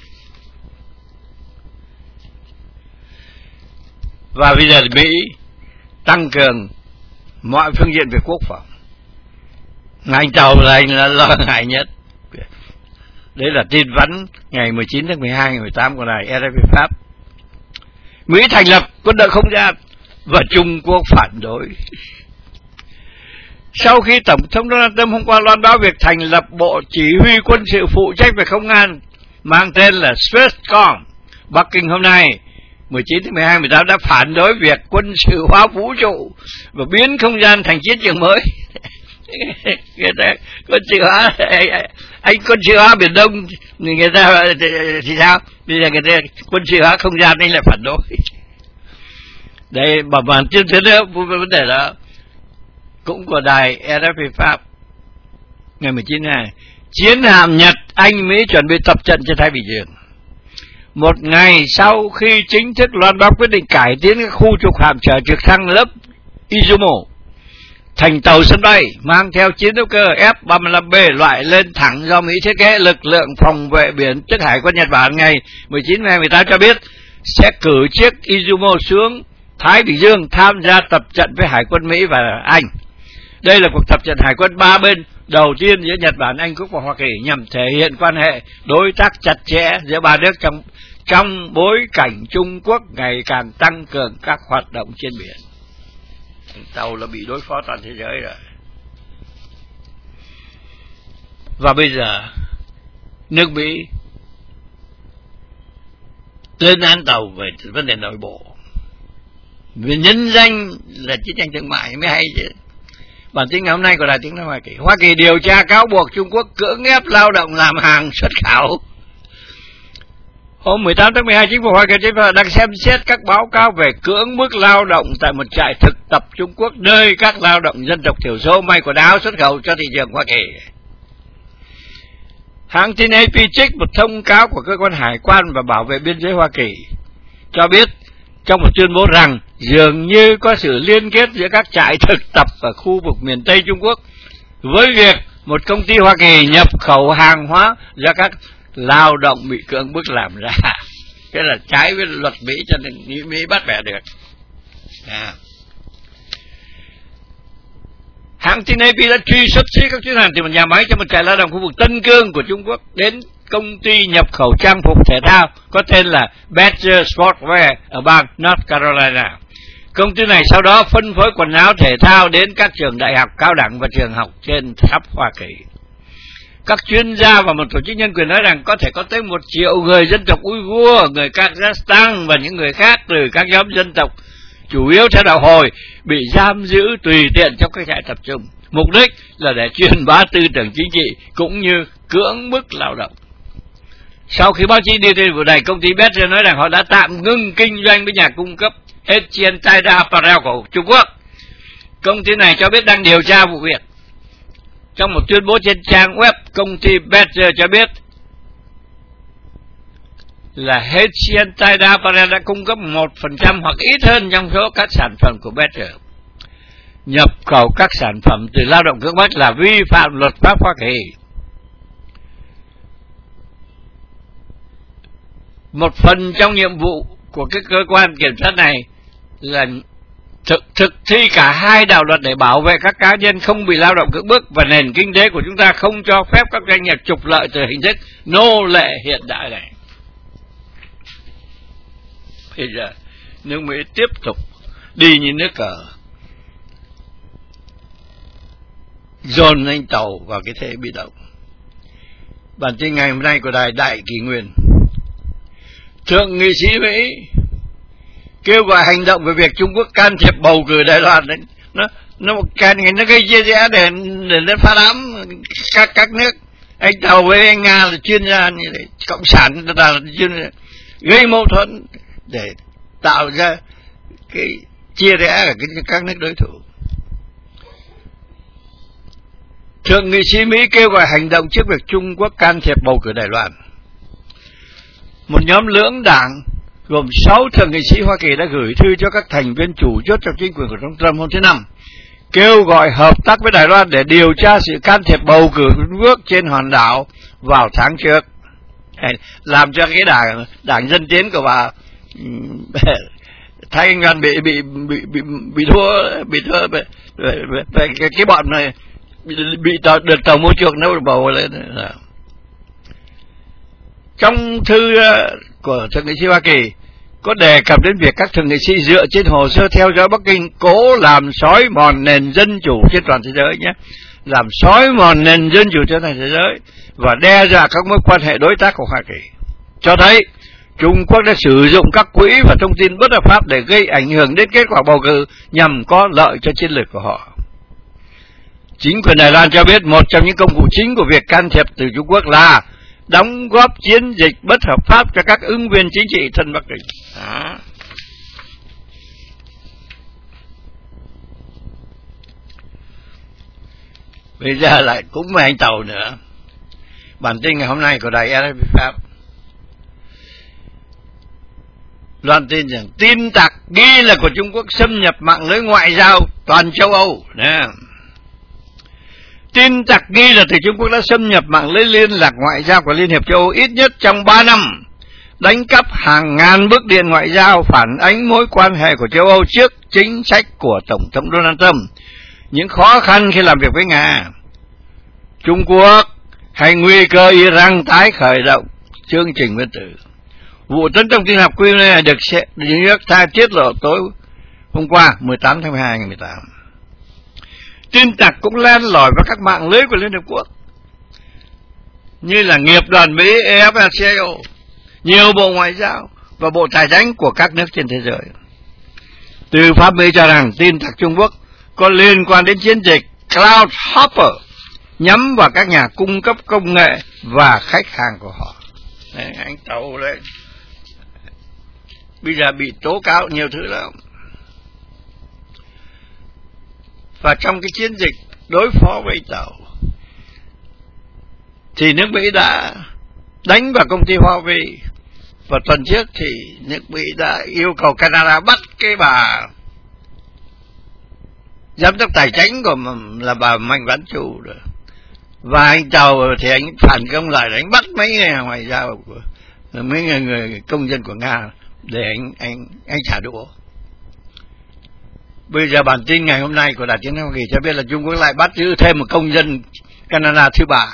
Và bây giờ Mỹ tăng cường mọi phương diện về quốc phòng. Anh Tàu là anh là lo ngại nhất. Đấy là tin vắn ngày mười chín tháng mười hai, mười tám của đài rờ ép pê Pháp. Mỹ thành lập quân đội không gian và Trung Quốc phản đối. Sau khi Tổng thống Donald Trump hôm qua loan báo việc thành lập Bộ Chỉ huy Quân sự phụ trách về không gian mang tên là Spacecom, Bắc Kinh hôm nay mười chín tháng mười hai, mười tám đã phản đối việc quân sự hóa vũ trụ và biến không gian thành chiến trường mới. Người ta quân sự hóa, anh quân sự hóa Biển Đông, người ta thì sao? Bây giờ người ta quân sự hóa không gian, anh lại phản đối. Đây, bảo bản tin thế nữa, vấn đề đó cũng của đài rờ ép pê Pháp ngày mười chín tháng hai. Chiến hạm Nhật, Anh, Mỹ chuẩn bị tập trận trên Thái Bình Dương. Một ngày sau khi chính thức loan báo quyết định cải tiến các khu trục hạm chở trực thăng lớp Izumo thành tàu sân bay mang theo chiến đấu cơ F ba mươi lăm B loại lên thẳng do Mỹ thiết kế, lực lượng phòng vệ biển tức Hải quân Nhật Bản ngày mười chín tháng mười tám cho biết sẽ cử chiếc Izumo xuống Thái Bình Dương tham gia tập trận với Hải quân Mỹ và Anh. Đây là cuộc tập trận hải quân ba bên đầu tiên giữa Nhật Bản, Anh Quốc và Hoa Kỳ nhằm thể hiện quan hệ đối tác chặt chẽ giữa ba nước trong trong bối cảnh Trung Quốc ngày càng tăng cường các hoạt động trên biển. Tàu là bị đối phó toàn thế giới rồi. Và bây giờ nước Mỹ lên án Tàu về vấn đề nội bộ, vì nhân danh là chiến tranh thương mại mới hay chứ. Bản tin ngày hôm nay của Đài Tiếng nói Hoa Kỳ: Hoa Kỳ điều tra cáo buộc Trung Quốc cưỡng ép lao động làm hàng xuất khẩu. Hôm mười tám tháng mười hai, chính phủ Hoa Kỳ đang xem xét các báo cáo về cưỡng bức lao động tại một trại thực tập Trung Quốc, nơi các lao động dân tộc thiểu số may quần áo xuất khẩu cho thị trường Hoa Kỳ. Hãng tin A P trích một thông cáo của cơ quan hải quan và bảo vệ biên giới Hoa Kỳ cho biết trong một tuyên bố rằng dường như có sự liên kết giữa các trại thực tập ở khu vực miền Tây Trung Quốc với việc một công ty Hoa Kỳ nhập khẩu hàng hóa do các lao động bị cưỡng bức làm ra. Cái là trái với luật Mỹ, cho nên Mỹ bắt bẻ được. À. Hãng tin a pê đã truy xuất xứ các chuyến hàng từ một nhà máy cho một trại lao động khu vực Tân Cương của Trung Quốc đến công ty nhập khẩu trang phục thể thao có tên là Badger Sportswear ở bang North Carolina. Công ty này sau đó phân phối quần áo thể thao đến các trường đại học cao đẳng và trường học trên khắp Hoa Kỳ. Các chuyên gia và một tổ chức nhân quyền nói rằng có thể có tới một triệu người dân tộc Uyghur, người Kazakhstan và những người khác từ các nhóm dân tộc chủ yếu theo đạo Hồi bị giam giữ tùy tiện trong các trại tập trung. Mục đích là để truyền bá tư tưởng chính trị cũng như cưỡng bức lao động. Sau khi báo chí đưa tin vụ này, công ty Badger nói rằng họ đã tạm ngưng kinh doanh với nhà cung cấp Asian Tide Apparel của Trung Quốc. Công ty này cho biết đang điều tra vụ việc. Trong một tuyên bố trên trang web, công ty Badger cho biết là Asian Tide Apparel đã cung cấp một phần trăm hoặc ít hơn trong số các sản phẩm của Badger. Nhập khẩu các sản phẩm từ lao động cưỡng bách là vi phạm luật pháp Hoa Kỳ. Một phần trong nhiệm vụ của cái cơ quan kiểm soát này là thực, thực thi cả hai đạo luật để bảo vệ các cá nhân không bị lao động cưỡng bức, và nền kinh tế của chúng ta không cho phép các doanh nghiệp trục lợi từ hình thức nô lệ hiện đại này. Bây giờ nước Mỹ tiếp tục đi như nước cờ, dồn anh tàu vào cái thế bị động. Bản tin ngày hôm nay của đài Đại Kỷ Nguyên: Thượng nghị sĩ Mỹ kêu gọi hành động về việc Trung Quốc can thiệp bầu cử Đài Loan. Đấy, nó nó can nó gây chia rẽ để để nó phá đám các các nước. Anh Tàu với anh Nga là chuyên gia như thế, cộng sản là chuyên gia, gây mâu thuẫn để tạo ra cái chia rẽ ở cái các nước đối thủ. Thượng nghị sĩ Mỹ kêu gọi hành động trước việc Trung Quốc can thiệp bầu cử Đài Loan. Một nhóm lưỡng đảng gồm sáu thượng nghị sĩ Hoa Kỳ đã gửi thư cho các thành viên chủ chốt trong chính quyền của Tổng thống Trump hôm thứ Năm, kêu gọi hợp tác với Đài Loan để điều tra sự can thiệp bầu cử của Trung Quốc trên hòn đảo vào tháng trước, làm cho cái đảng đảng Dân Tiến của bà Thái Anh Văn bị bị bị bị bị thua bị thua về, về, về, về cái, cái bọn này bị, bị tàu, được tàu mua chuộc nó bầu lên. Trong thư của thượng nghị sĩ Hoa Kỳ có đề cập đến việc các thượng nghị sĩ dựa trên hồ sơ theo dõi Bắc Kinh cố làm xói mòn nền dân chủ trên toàn thế giới nhé, làm xói mòn nền dân chủ trên toàn thế giới và đe dọa các mối quan hệ đối tác của Hoa Kỳ, cho thấy Trung Quốc đã sử dụng các quỹ và thông tin bất hợp pháp để gây ảnh hưởng đến kết quả bầu cử nhằm có lợi cho chiến lược của họ. Chính quyền Đài Loan cho biết một trong những công cụ chính của việc can thiệp từ Trung Quốc là đóng góp chiến dịch bất hợp pháp cho các ứng viên chính trị thân Bắc Kinh. Đó. Bây giờ lại cũng về anh Tàu nữa. Bản tin ngày hôm nay của đài rờ ép pê Pháp loan tin rằng tin tặc nghi là của Trung Quốc xâm nhập mạng lưới ngoại giao toàn châu Âu. Nè. Tin tặc nghi là từ Trung Quốc đã xâm nhập mạng lưới liên lạc ngoại giao của Liên hiệp châu Âu ít nhất trong ba năm, đánh cắp hàng ngàn bức điện ngoại giao phản ánh mối quan hệ của châu Âu trước chính sách của Tổng thống Donald Trump, những khó khăn khi làm việc với Nga, Trung Quốc hay nguy cơ Iran tái khởi động chương trình nguyên tử. Vụ tấn công tin học quy mô này được New York Times tiết lộ tối hôm qua mười tám tháng mười hai ngày mười tám. Tin tặc cũng len lỏi vào các mạng lưới của Liên Hợp Quốc như là nghiệp đoàn Mỹ a ép xê i ô, nhiều bộ ngoại giao và bộ tài chính của các nước trên thế giới. Từ Pháp Mỹ cho rằng tin tặc Trung Quốc có liên quan đến chiến dịch Cloud Hopper nhắm vào các nhà cung cấp công nghệ và khách hàng của họ. Đấy, anh Tàu đấy bây giờ bị tố cáo nhiều thứ lắm. Và trong cái chiến dịch đối phó với Tàu thì nước Mỹ đã đánh vào công ty Huawei, và tuần trước thì nước Mỹ đã yêu cầu Canada bắt cái bà giám đốc tài chính của là bà Mạnh Vãn Chu rồi. Và anh Tàu thì anh phản công lại, anh bắt mấy người ngoại giao của mấy người, người công dân của Nga để anh anh anh trả đũa. Bây giờ bản tin ngày hôm nay của Đài Tiếng nói Hoa Kỳ cho biết là Trung Quốc lại bắt giữ thêm một công dân Canada thứ ba.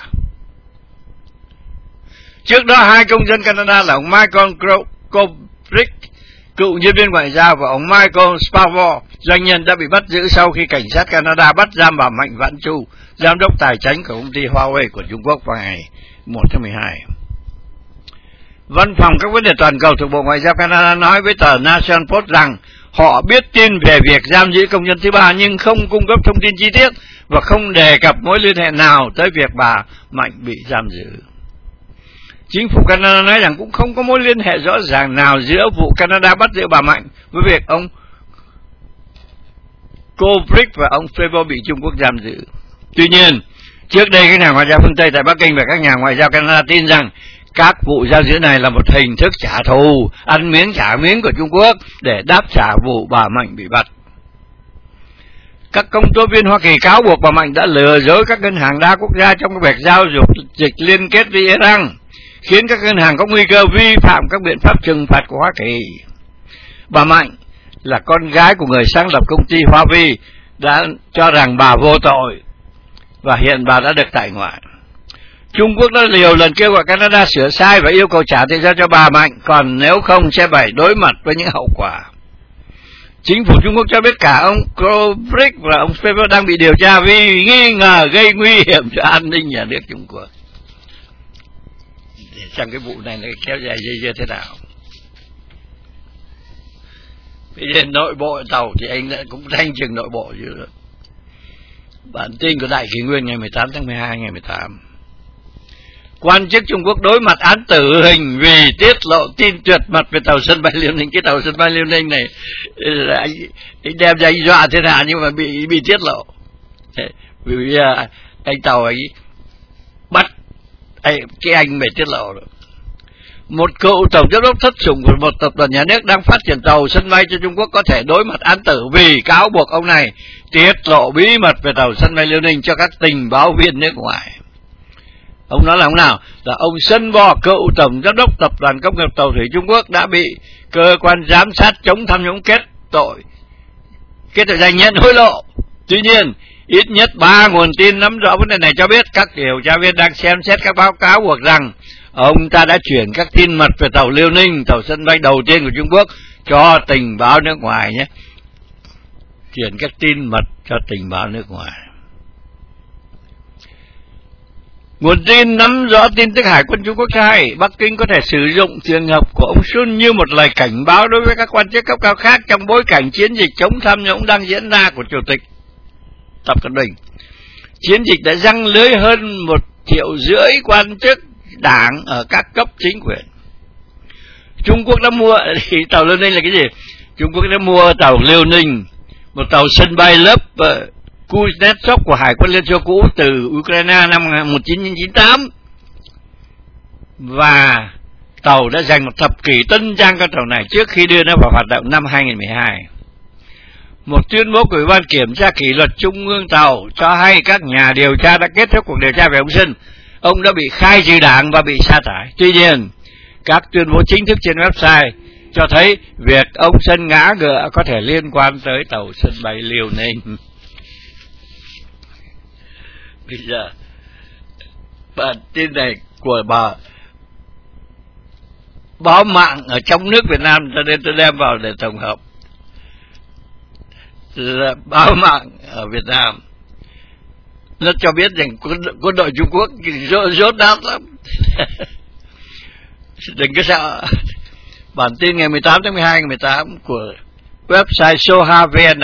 Trước đó hai công dân Canada là ông Michael Kubrick, cựu nhân viên ngoại giao, và ông Michael Spavor, doanh nhân, đã bị bắt giữ sau khi cảnh sát Canada bắt giam bà Mạnh Vãn Chu, giám đốc tài chính của công ty Huawei của Trung Quốc vào ngày một tháng mười hai. Văn phòng các vấn đề toàn cầu thuộc Bộ Ngoại giao Canada nói với tờ National Post rằng họ biết tin về việc giam giữ công dân thứ ba nhưng không cung cấp thông tin chi tiết và không đề cập mối liên hệ nào tới việc bà Mạnh bị giam giữ. Chính phủ Canada nói rằng cũng không có mối liên hệ rõ ràng nào giữa vụ Canada bắt giữ bà Mạnh với việc ông Kubrick và ông Spavor bị Trung Quốc giam giữ. Tuy nhiên, trước đây các nhà ngoại giao phương Tây tại Bắc Kinh và các nhà ngoại giao Canada tin rằng các vụ giam giữ này là một hình thức trả thù, ăn miếng trả miếng của Trung Quốc để đáp trả vụ bà Mạnh bị bắt. Các công tố viên Hoa Kỳ cáo buộc bà Mạnh đã lừa dối các ngân hàng đa quốc gia trong việc giao dịch liên kết với Iran, khiến các ngân hàng có nguy cơ vi phạm các biện pháp trừng phạt của Hoa Kỳ. Bà Mạnh là con gái của người sáng lập công ty Huawei, đã cho rằng bà vô tội và hiện bà đã được tại ngoại. Trung Quốc đã nhiều lần kêu gọi Canada sửa sai và yêu cầu trả tự do cho bà Mạnh, còn nếu không sẽ phải đối mặt với những hậu quả. Chính phủ Trung Quốc cho biết cả ông Kubrick và ông Spavor đang bị điều tra vì nghi ngờ gây nguy hiểm cho an ninh nhà nước Trung Quốc. Để xem cái vụ này nó kéo dài dây dưa thế nào. Bây giờ nội bộ tàu thì anh cũng thanh trừng nội bộ chứ. Bản tin của Đại Kỷ Nguyên ngày mười tám tháng mười hai ngày mười tám. Quan chức Trung Quốc đối mặt án tử hình vì tiết lộ tin tuyệt mật về tàu sân bay Liêu Ninh. Cái tàu sân bay Liêu Ninh này anh, anh đem ra anh dọa thế nào nhưng mà bị bị tiết lộ. Vì anh tàu ấy bắt anh, cái anh bị tiết lộ rồi. Một cựu tổng giám đốc thất sủng của một tập đoàn nhà nước đang phát triển tàu sân bay cho Trung Quốc có thể đối mặt án tử vì cáo buộc ông này tiết lộ bí mật về tàu sân bay Liêu Ninh cho các tình báo viên nước ngoài. Ông nói là ông nào? Là ông Sân Bò, cựu tổng giám đốc tập đoàn công nghiệp tàu thủy Trung Quốc, đã bị cơ quan giám sát chống tham nhũng kết tội kết tội danh nhận hối lộ. Tuy nhiên, ít nhất ba nguồn tin nắm rõ vấn đề này cho biết các điều tra viên đang xem xét các báo cáo buộc rằng ông ta đã chuyển các tin mật về tàu Liêu Ninh, tàu sân bay đầu tiên của Trung Quốc, cho tình báo nước ngoài nhé. Chuyển các tin mật cho tình báo nước ngoài. Nguồn tin nắm rõ tin tức Hải quân Trung Quốc cho hay Bắc Kinh có thể sử dụng trường hợp của ông Sun như một lời cảnh báo đối với các quan chức cấp cao khác trong bối cảnh chiến dịch chống tham nhũng đang diễn ra của Chủ tịch Tập Cận Bình. Chiến dịch đã giăng lưới hơn một triệu rưỡi quan chức đảng ở các cấp chính quyền. Trung Quốc đã mua thì tàu Liêu Ninh là cái gì? Trung Quốc đã mua tàu Liêu Ninh, một tàu sân bay lớp uh, Kuznetsov của Hải quân Liên Xô cũ từ Ukraine năm một nghìn chín trăm chín mươi tám, và tàu đã dành một thập kỷ tân trang con tàu này trước khi đưa nó vào hoạt động năm hai nghìn mười hai. Một tuyên bố của Ủy ban Kiểm tra Kỷ luật Trung ương tàu cho hay các nhà điều tra đã kết thúc cuộc điều tra về ông Sun. Ông đã bị khai trừ đảng và bị sa thải. Tuy nhiên, các tuyên bố chính thức trên website cho thấy việc ông Sun ngã ngựa có thể liên quan tới tàu sân bay Liêu Ninh. Bây giờ bản tin này của bà báo mạng ở trong nước Việt Nam, cho nên tôi đem vào để tổng hợp. Là báo mạng ở Việt Nam nó cho biết rằng quân, quân đội Trung Quốc rốt, rốt đáp lắm. Đừng có sợ. Bản tin ngày mười tám tháng mười hai ngày mười tám của website Soha vê en.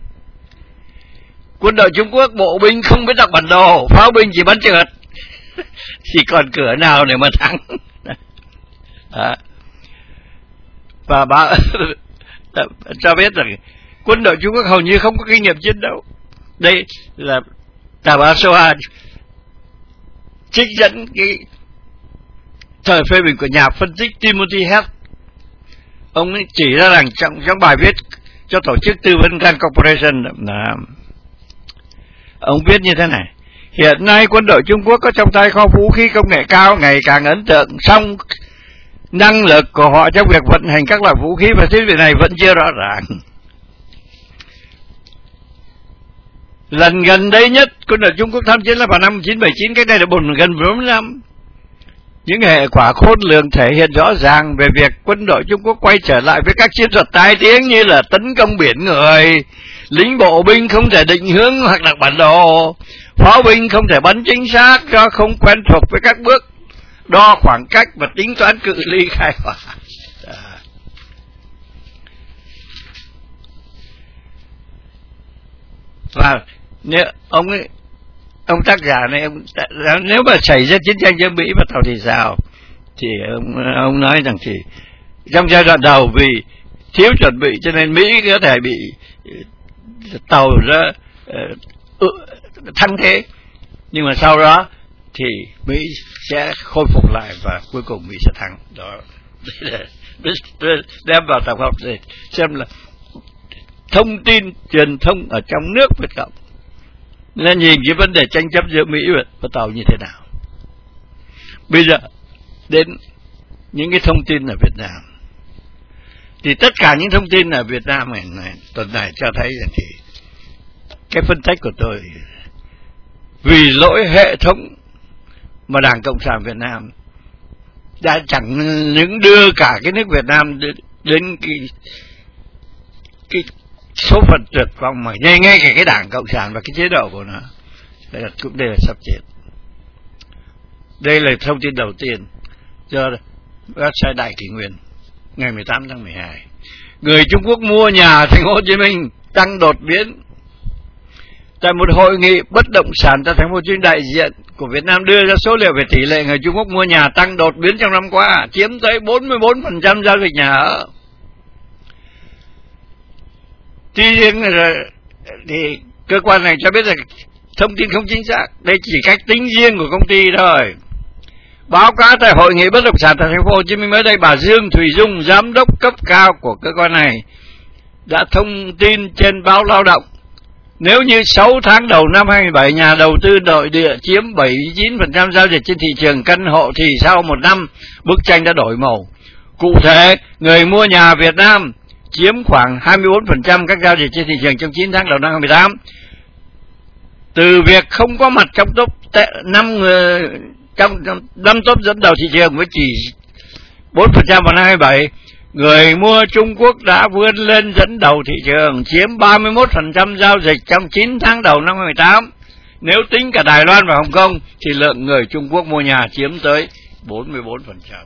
Quân đội Trung Quốc bộ binh không biết đọc bản đồ, pháo binh chỉ bắn trượt. Chỉ còn cửa nào để mà thắng. Đó. Và báo cho biết rằng quân đội Trung Quốc hầu như không có kinh nghiệm chiến đấu. Đây là tờ báo Soha trích dẫn cái thời phê bình của nhà phân tích Timothy Heath. Ông ấy chỉ ra rằng trong, trong bài viết cho tổ chức tư vấn Gan Corporation là ông viết như thế này: hiện nay quân đội Trung Quốc có trong tay kho vũ khí công nghệ cao ngày càng ấn tượng, song năng lực của họ trong việc vận hành các loại vũ khí và thiết bị này vẫn chưa rõ ràng. Lần gần đây nhất quân đội Trung Quốc tham chiến là vào năm một nghìn chín trăm bảy mươi chín, cách đây là bốn gần bốn năm. Những hệ quả khôn lường thể hiện rõ ràng về việc quân đội Trung Quốc quay trở lại với các chiến thuật tai tiếng như là tấn công biển người, lính bộ binh không thể định hướng hoặc là bản đồ, pháo binh không thể bắn chính xác do không quen thuộc với các bước đo khoảng cách và tính toán cự ly khai hỏa. Và nếu ông ấy, ông tác giả này, ông, nếu mà xảy ra chiến tranh giữa Mỹ và Tàu thì sao? Thì ông, ông nói rằng thì trong giai đoạn đầu vì thiếu chuẩn bị cho nên Mỹ có thể bị Tàu ra uh, thắng thế, nhưng mà sau đó thì Mỹ sẽ khôi phục lại và cuối cùng Mỹ sẽ thắng. Đó, đem vào tập hợp để xem là thông tin truyền thông ở trong nước Việt Cộng nên nhìn cái vấn đề tranh chấp giữa Mỹ và Tàu như thế nào. Bây giờ đến những cái thông tin ở Việt Nam, thì tất cả những thông tin ở Việt Nam này, này tuần này cho thấy rằng thì cái phân tích của tôi vì lỗi hệ thống mà Đảng Cộng sản Việt Nam đã chẳng những đưa cả cái nước Việt Nam đến, đến cái cái số phận tuyệt vọng, mà ngay ngay cả cái Đảng Cộng sản và cái chế độ của nó đây là, cũng đây là sắp chết. Đây là thông tin đầu tiên do website Đại Kỷ Nguyên ngày mười tám tháng mười hai. Người Trung Quốc mua nhà thành phố Hồ Chí Minh tăng đột biến. Tại một hội nghị bất động sản tại thành phố Hồ Chí Minh, đại diện của Việt Nam đưa ra số liệu về tỷ lệ người Trung Quốc mua nhà tăng đột biến trong năm qua, chiếm tới bốn mươi bốn phần trăm giao dịch nhà ở. Tuy nhiên thì cơ quan này cho biết là thông tin không chính xác, đây chỉ cách tính riêng của công ty thôi. Báo cáo tại hội nghị bất động sản tại thành phố Hồ Chí Minh mới đây, bà Dương Thùy Dung, giám đốc cấp cao của cơ quan này, đã thông tin trên báo Lao động nếu như sáu tháng đầu năm hai nghìn không trăm mười bảy nhà đầu tư nội địa chiếm bảy mươi chín phần trăm giao dịch trên thị trường căn hộ thì sau một năm bức tranh đã đổi màu. Cụ thể, người mua nhà Việt Nam chiếm khoảng hai mươi bốn phần trăm các giao dịch trên thị trường trong chín tháng đầu năm hai nghìn không trăm mười tám. Từ việc không có mặt trong top năm trong năm top dẫn đầu thị trường với chỉ bốn phần trăm vào năm hai nghìn không trăm mười bảy, người mua Trung Quốc đã vươn lên dẫn đầu thị trường, chiếm ba mươi mốt phần trăm giao dịch trong chín tháng đầu năm hai nghìn không trăm mười tám. Nếu tính cả Đài Loan và Hồng Kông thì lượng người Trung Quốc mua nhà chiếm tới bốn mươi bốn phần trăm.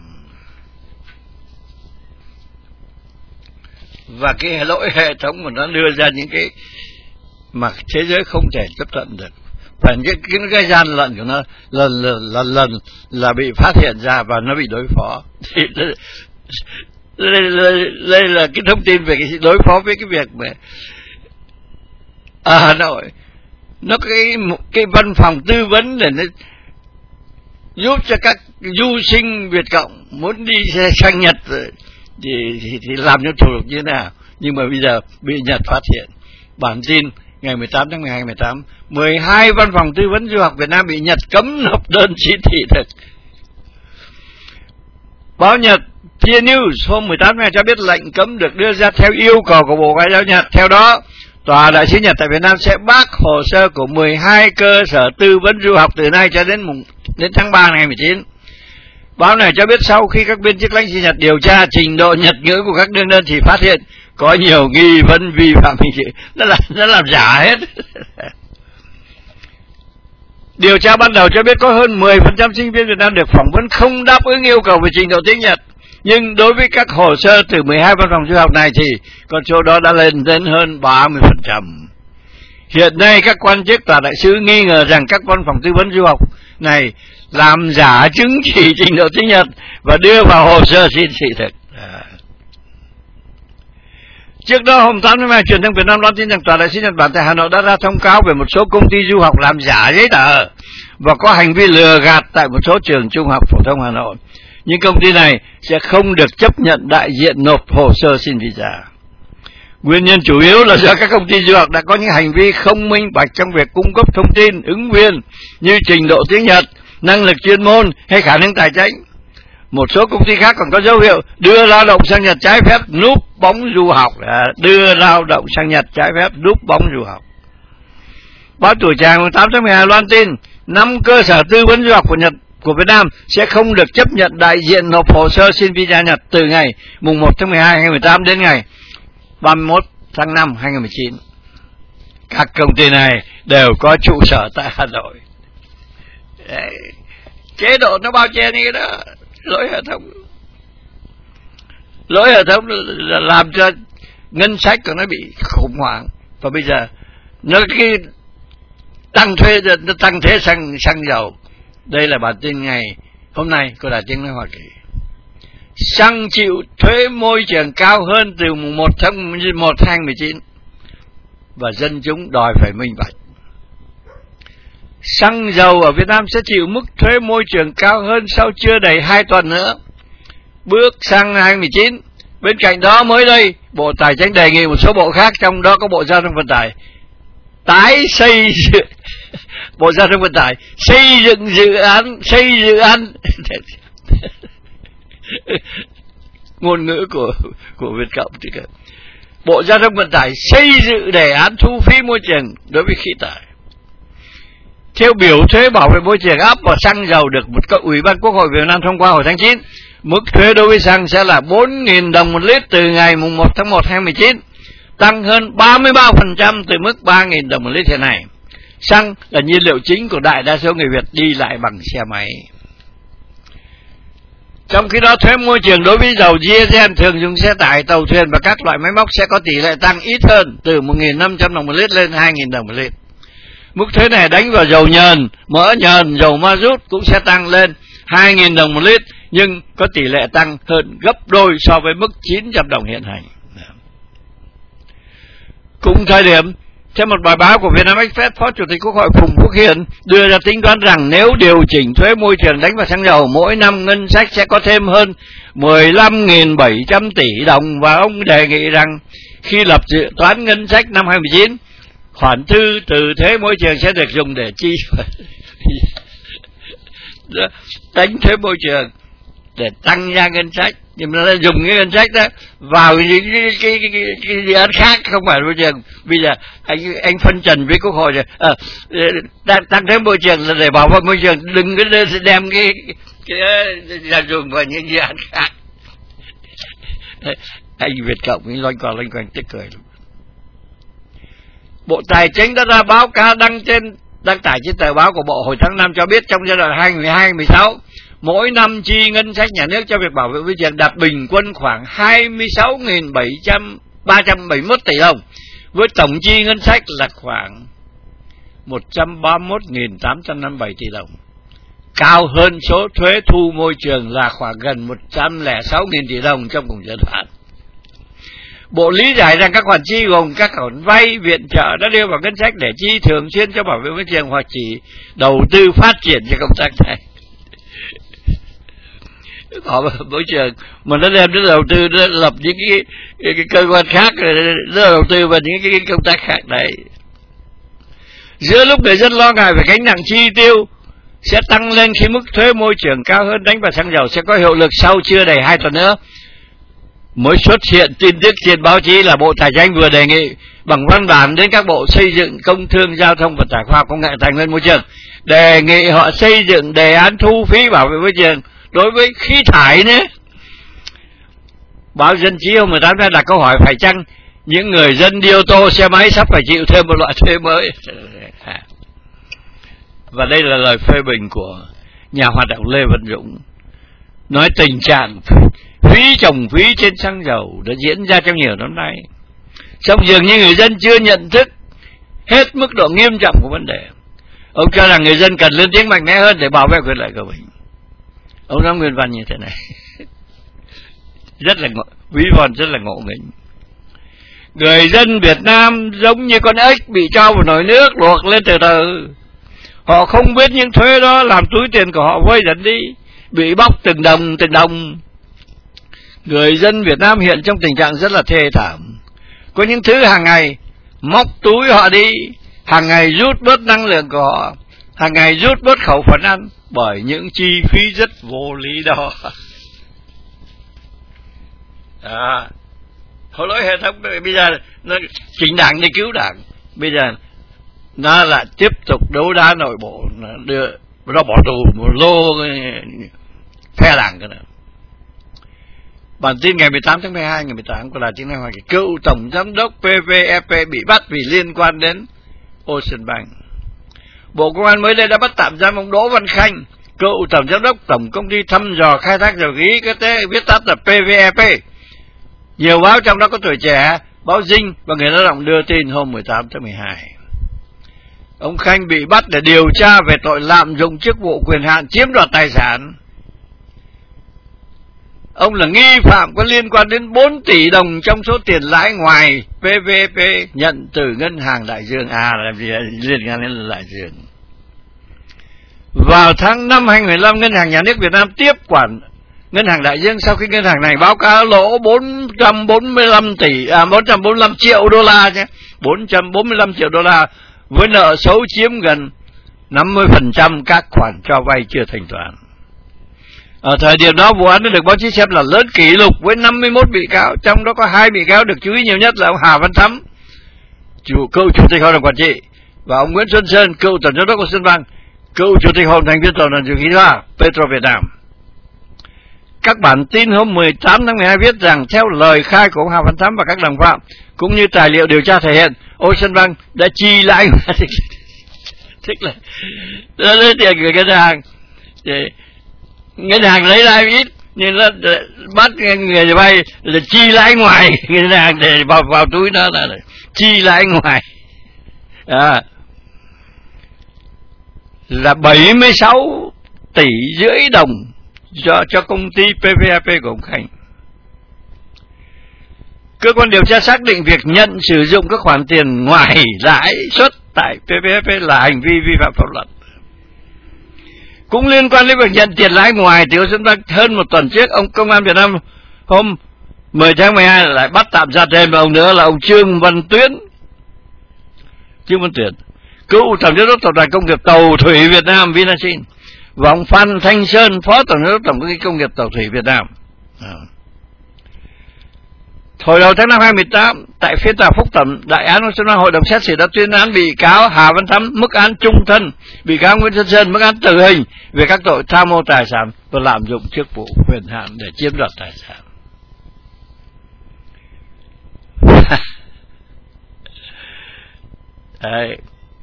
Và cái lỗi hệ thống mà nó đưa ra những cái mà thế giới không thể chấp nhận được, và những cái, cái gian lận của nó lần lần lần lần là bị phát hiện ra và nó bị đối phó. Thì đây, đây, đây là cái thông tin về cái đối phó với cái việc mà ở Hà Nội nó cái cái văn phòng tư vấn để nó giúp cho các du sinh Việt Cộng muốn đi sang Nhật thì, thì, thì làm những thủ tục như thế nào, nhưng mà bây giờ bị Nhật phát hiện. Bản tin ngày mười tám tháng mười hai năm hai nghìn không trăm mười tám, mười hai văn phòng tư vấn du học Việt Nam bị Nhật cấm nộp đơn xin thị thực. Báo Nhật pê en News hôm mười tám tháng mười hai cho biết lệnh cấm được đưa ra theo yêu cầu của Bộ Ngoại giao Nhật. Theo đó, Tòa đại sứ Nhật tại Việt Nam sẽ bác hồ sơ của mười hai cơ sở tư vấn du học từ nay cho đến mùng đến tháng ba năm hai nghìn không trăm mười chín. Báo này cho biết sau khi các viên chức lãnh sự Nhật điều tra trình độ Nhật ngữ của các đương đơn thì phát hiện có nhiều nghi vấn vi phạm hình sự. Nó là nó làm giả hết. Điều tra ban đầu cho biết có hơn mười phần trăm sinh viên Việt Nam được phỏng vấn không đáp ứng yêu cầu về trình độ tiếng Nhật. Nhưng đối với các hồ sơ từ mười hai văn phòng du học này thì con số đó đã lên đến hơn ba mươi phần trăm. Hiện nay các quan chức tòa đại sứ nghi ngờ rằng các văn phòng tư vấn du học này làm giả chứng chỉ trình độ tiếng Nhật và đưa vào hồ sơ xin thị thực. À. Trước đó hôm tám tháng mười hai, truyền thông Việt Nam loan tin rằng tòa đại sứ Nhật Bản tại Hà Nội đã ra thông cáo về một số công ty du học làm giả giấy tờ và có hành vi lừa gạt tại một số trường trung học phổ thông Hà Nội. Những công ty này sẽ không được chấp nhận đại diện nộp hồ sơ xin visa. Nguyên nhân chủ yếu là do các công ty du học đã có những hành vi không minh bạch trong việc cung cấp thông tin ứng viên như trình độ tiếng Nhật, năng lực chuyên môn hay khả năng tài chính. Một số công ty khác còn có dấu hiệu đưa lao động sang Nhật trái phép, núp bóng du học. À, đưa lao động sang Nhật trái phép, núp bóng du học. Báo Tuổi Trẻ ngày tám tháng mười hai loan tin năm cơ sở tư vấn du học của Nhật của Việt Nam sẽ không được chấp nhận đại diện nộp hồ sơ xin visa Nhật từ ngày mùng một tháng mười hai năm hai nghìn không trăm mười tám đến ngày ba mươi mốt tháng năm hai nghìn không trăm mười chín. Các công ty này đều có trụ sở tại Hà Nội. Đấy. Chế độ nó bao che như đó, lỗi hệ thống. Lỗi hệ thống là làm cho ngân sách của nó bị khủng hoảng. Và bây giờ nó cái tăng thuế, nó tăng thuế xăng xăng dầu. Đây là bản tin ngày hôm nay của Đài Tiếng nói Hoa Kỳ. Xăng chịu thuế môi trường cao hơn từ mùng một tháng một năm hai nghìn không trăm mười chín và dân chúng đòi phải minh bạch. Xăng dầu ở Việt Nam sẽ chịu mức thuế môi trường cao hơn sau chưa đầy hai tuần nữa, bước sang hai nghìn không trăm mười chín. Bên cạnh đó mới đây, Bộ Tài chính đề nghị một số bộ khác, trong đó có Bộ Giao thông Vận tải, tái xây dựng Bộ Giao thông Vận tải xây dựng dự án xây dự án ngôn ngữ của của Việt Cộng thì cả. Bộ Giao thông Vận tải xây dựng đề án thu phí môi trường đối với khí thải. Theo biểu thuế bảo vệ môi trường áp vào xăng dầu được một cấp Ủy ban Quốc hội Việt Nam thông qua hồi tháng chín, mức thuế đối với xăng sẽ là bốn nghìn đồng một lít từ ngày mùng một tháng một năm hai nghìn không trăm mười chín, tăng hơn ba mươi ba phần trăm từ mức ba nghìn đồng một lít hiện nay. Xăng là nhiên liệu chính của đại đa số người Việt đi lại bằng xe máy. Trong khi đó, thuế môi trường đối với dầu diesel thường dùng xe tải, tàu thuyền và các loại máy móc sẽ có tỷ lệ tăng ít hơn, từ một nghìn năm trăm đồng một lít lên hai nghìn đồng một lít. Mức thuế này đánh vào dầu nhờn, mỡ nhờn, dầu ma rút cũng sẽ tăng lên hai nghìn đồng một lít, nhưng có tỷ lệ tăng hơn gấp đôi so với mức chín trăm đồng hiện hành. Cùng thời điểm, theo một bài báo của Vietnam Express, Phó Chủ tịch Quốc hội Phùng Quốc Hiển đưa ra tính toán rằng nếu điều chỉnh thuế môi trường đánh vào xăng dầu, mỗi năm ngân sách sẽ có thêm hơn mười lăm nghìn bảy trăm tỷ đồng, và ông đề nghị rằng khi lập dự toán ngân sách năm hai nghìn không trăm mười chín, khoản thư từ thuế môi trường sẽ được dùng để chi đánh thuế môi trường để tăng ra ngân sách, nhưng mà dùng cái ngân sách đó vào những cái, cái, cái, cái dự án khác không phải môi trường. Bây giờ anh anh phân trần với Quốc hội rồi, à, tăng, tăng thuế môi trường là để bảo vệ môi trường, đừng có đem cái cái là dùng vào những dự án khác. Anh Việt Cộng anh loanh quanh loanh quanh tức cười luôn. Bộ Tài chính đã ra báo cáo đăng trên đăng tải trên tờ báo của Bộ hồi tháng năm cho biết trong giai đoạn hai nghìn không trăm mười hai đến hai nghìn không trăm mười sáu, mỗi năm chi ngân sách nhà nước cho việc bảo vệ môi trường đạt bình quân khoảng hai mươi sáu nghìn ba trăm bảy mươi mốt tỷ đồng, với tổng chi ngân sách là khoảng một trăm ba mươi mốt nghìn tám trăm năm mươi bảy tỷ đồng, cao hơn số thuế thu môi trường là khoảng gần một trăm lẻ sáu nghìn tỷ đồng trong cùng giai đoạn. Bộ lý giải rằng các khoản chi gồm các khoản vay, viện trợ đã đưa vào ngân sách để chi thường xuyên cho bảo vệ môi trường hoặc chỉ đầu tư phát triển cho công tác này. Họ môi trường mà nó đem đến đầu tư, nó lập những cái, cái, cái cơ quan khác, nó đầu tư vào những cái, cái công tác khác đấy. Giữa lúc người dân lo ngại về gánh nặng chi tiêu sẽ tăng lên khi mức thuế môi trường cao hơn đánh vào xăng dầu sẽ có hiệu lực sau chưa đầy hai tuần nữa, mới xuất hiện tin tức trên báo chí là Bộ Tài chính vừa đề nghị bằng văn bản đến các bộ xây dựng, công thương, giao thông vận tải, khoa học công nghệ, tài nguyên môi trường, đề nghị họ xây dựng đề án thu phí bảo vệ môi trường đối với khí thải nữa. Báo Dân Trí hôm mười tám tháng đặt câu hỏi phải chăng những người dân đi ô tô, xe máy sắp phải chịu thêm một loại thuế mới. Và đây là lời phê bình của nhà hoạt động Lê Văn Dũng, nói tình trạng phí trồng phí trên xăng dầu đã diễn ra trong nhiều năm nay, song dường như người dân chưa nhận thức hết mức độ nghiêm trọng của vấn đề. Ông cho rằng người dân cần lên tiếng mạnh mẽ hơn để bảo vệ quyền lợi của mình. Ông nói nguyên văn như thế này, rất là ngộ, ví von rất là ngộ nghĩnh. Người dân Việt Nam giống như con ếch bị cho vào nồi nước luộc lên từ từ. Họ không biết những thuế đó làm túi tiền của họ vơi dần đi, bị bóc từng đồng từng đồng. Người dân Việt Nam hiện trong tình trạng rất là thê thảm. có những thứ hàng ngày móc túi họ đi, hàng ngày rút bớt năng lượng của họ, hàng ngày rút bớt khẩu phần ăn bởi những chi phí rất vô lý đó. À, hồi lỗi hệ thống bây giờ nó chỉnh đảng để cứu đảng, bây giờ nó lại tiếp tục đấu đá nội bộ, nó đưa nó bỏ tù một lô phe đảng cơ nữa. Bản tin ngày mười tám tháng mười hai, ngày mười tám của Đài Tiếng nói Hoa Kỳ, cựu tổng giám đốc pê vê e pê bị bắt vì liên quan đến Ocean Bank. Bộ Công an mới đây đã bắt tạm giam ông Đỗ Văn Khanh, cựu tổng giám đốc tổng công ty thăm dò khai thác dầu khí, cái tế viết tắt là pê vê e pê. Nhiều báo trong đó có Tuổi Trẻ, báo Dinh và Người Lao động đưa tin hôm mười tám tháng mười hai. Ông Khanh bị bắt để điều tra về tội lạm dụng chức vụ quyền hạn chiếm đoạt tài sản. Ông là nghi phạm có liên quan đến bốn tỷ đồng trong số tiền lãi ngoài pê vê e pê nhận từ Ngân hàng Đại Dương. À, làm gì liên quan đến Đại Dương. Vào tháng năm hai nghìn không trăm mười lăm, Ngân hàng Nhà nước Việt Nam tiếp quản Ngân hàng Đại Dương sau khi ngân hàng này báo cáo lỗ bốn trăm bốn mươi lăm tỷ, à, bốn trăm bốn mươi lăm triệu đô la nhé, bốn trăm bốn mươi lăm triệu đô la, với nợ xấu chiếm gần năm mươi phần trăm các khoản cho vay chưa thanh toán. Ở thời điểm đó, vụ án đã được báo chí xem là lớn kỷ lục với năm mươi mốt bị cáo, trong đó có hai bị cáo được chú ý nhiều nhất là ông Hà Văn Thắm, chủ cựu chủ tịch hội đồng quản trị, và ông Nguyễn Xuân Sơn, cựu tổng giám đốc của Ocean Bank, cựu chủ tịch hội đồng thành viên tập đoàn dầu khí hoa Petro Việt Nam. Các bản tin hôm mười tám tháng mười hai viết rằng theo lời khai của ông Hà Văn Thắm và các đồng phạm, cũng như tài liệu điều tra thể hiện, Ocean Bank đã chi lãi thích là lấy tiền của ngân hàng, ngân hàng lấy lại ít nhưng nó bắt người vay là chi lãi ngoài ngân hàng để vào vào túi nó là chi lãi ngoài, à, là bảy mươi sáu tỷ rưỡi đồng cho cho công ty pê vê e pê của ông Khanh. Cơ quan điều tra xác định việc nhận sử dụng các khoản tiền ngoài lãi suất tại pê vê e pê là hành vi vi phạm pháp luật. Cũng liên quan đến việc nhận tiền lãi ngoài thì Ocean Bank hơn một tuần trước, ông Công an Việt Nam hôm mười tháng mười hai lại bắt tạm giam thêm ông nữa là ông Trương Văn Tuyến. Trương Văn Tuyến, cựu tổng giám đốc tập đoàn công nghiệp tàu thủy Việt Nam Vinasin, và ông Phan Thanh Sơn, phó tổng giám đốc tổng công ty công nghiệp tàu thủy Việt Nam. À. Hồi đầu tháng năm hai nghìn không trăm mười tám, tại phiên tòa phúc thẩm đại án Ocean Bank, hội đồng xét xử đã tuyên án bị cáo Hà Văn Thắm mức án chung thân, bị cáo Nguyễn Xuân Sơn mức án tử hình về các tội tham mô tài sản và lạm dụng chức vụ quyền hạn để chiếm đoạt tài sản. Đấy.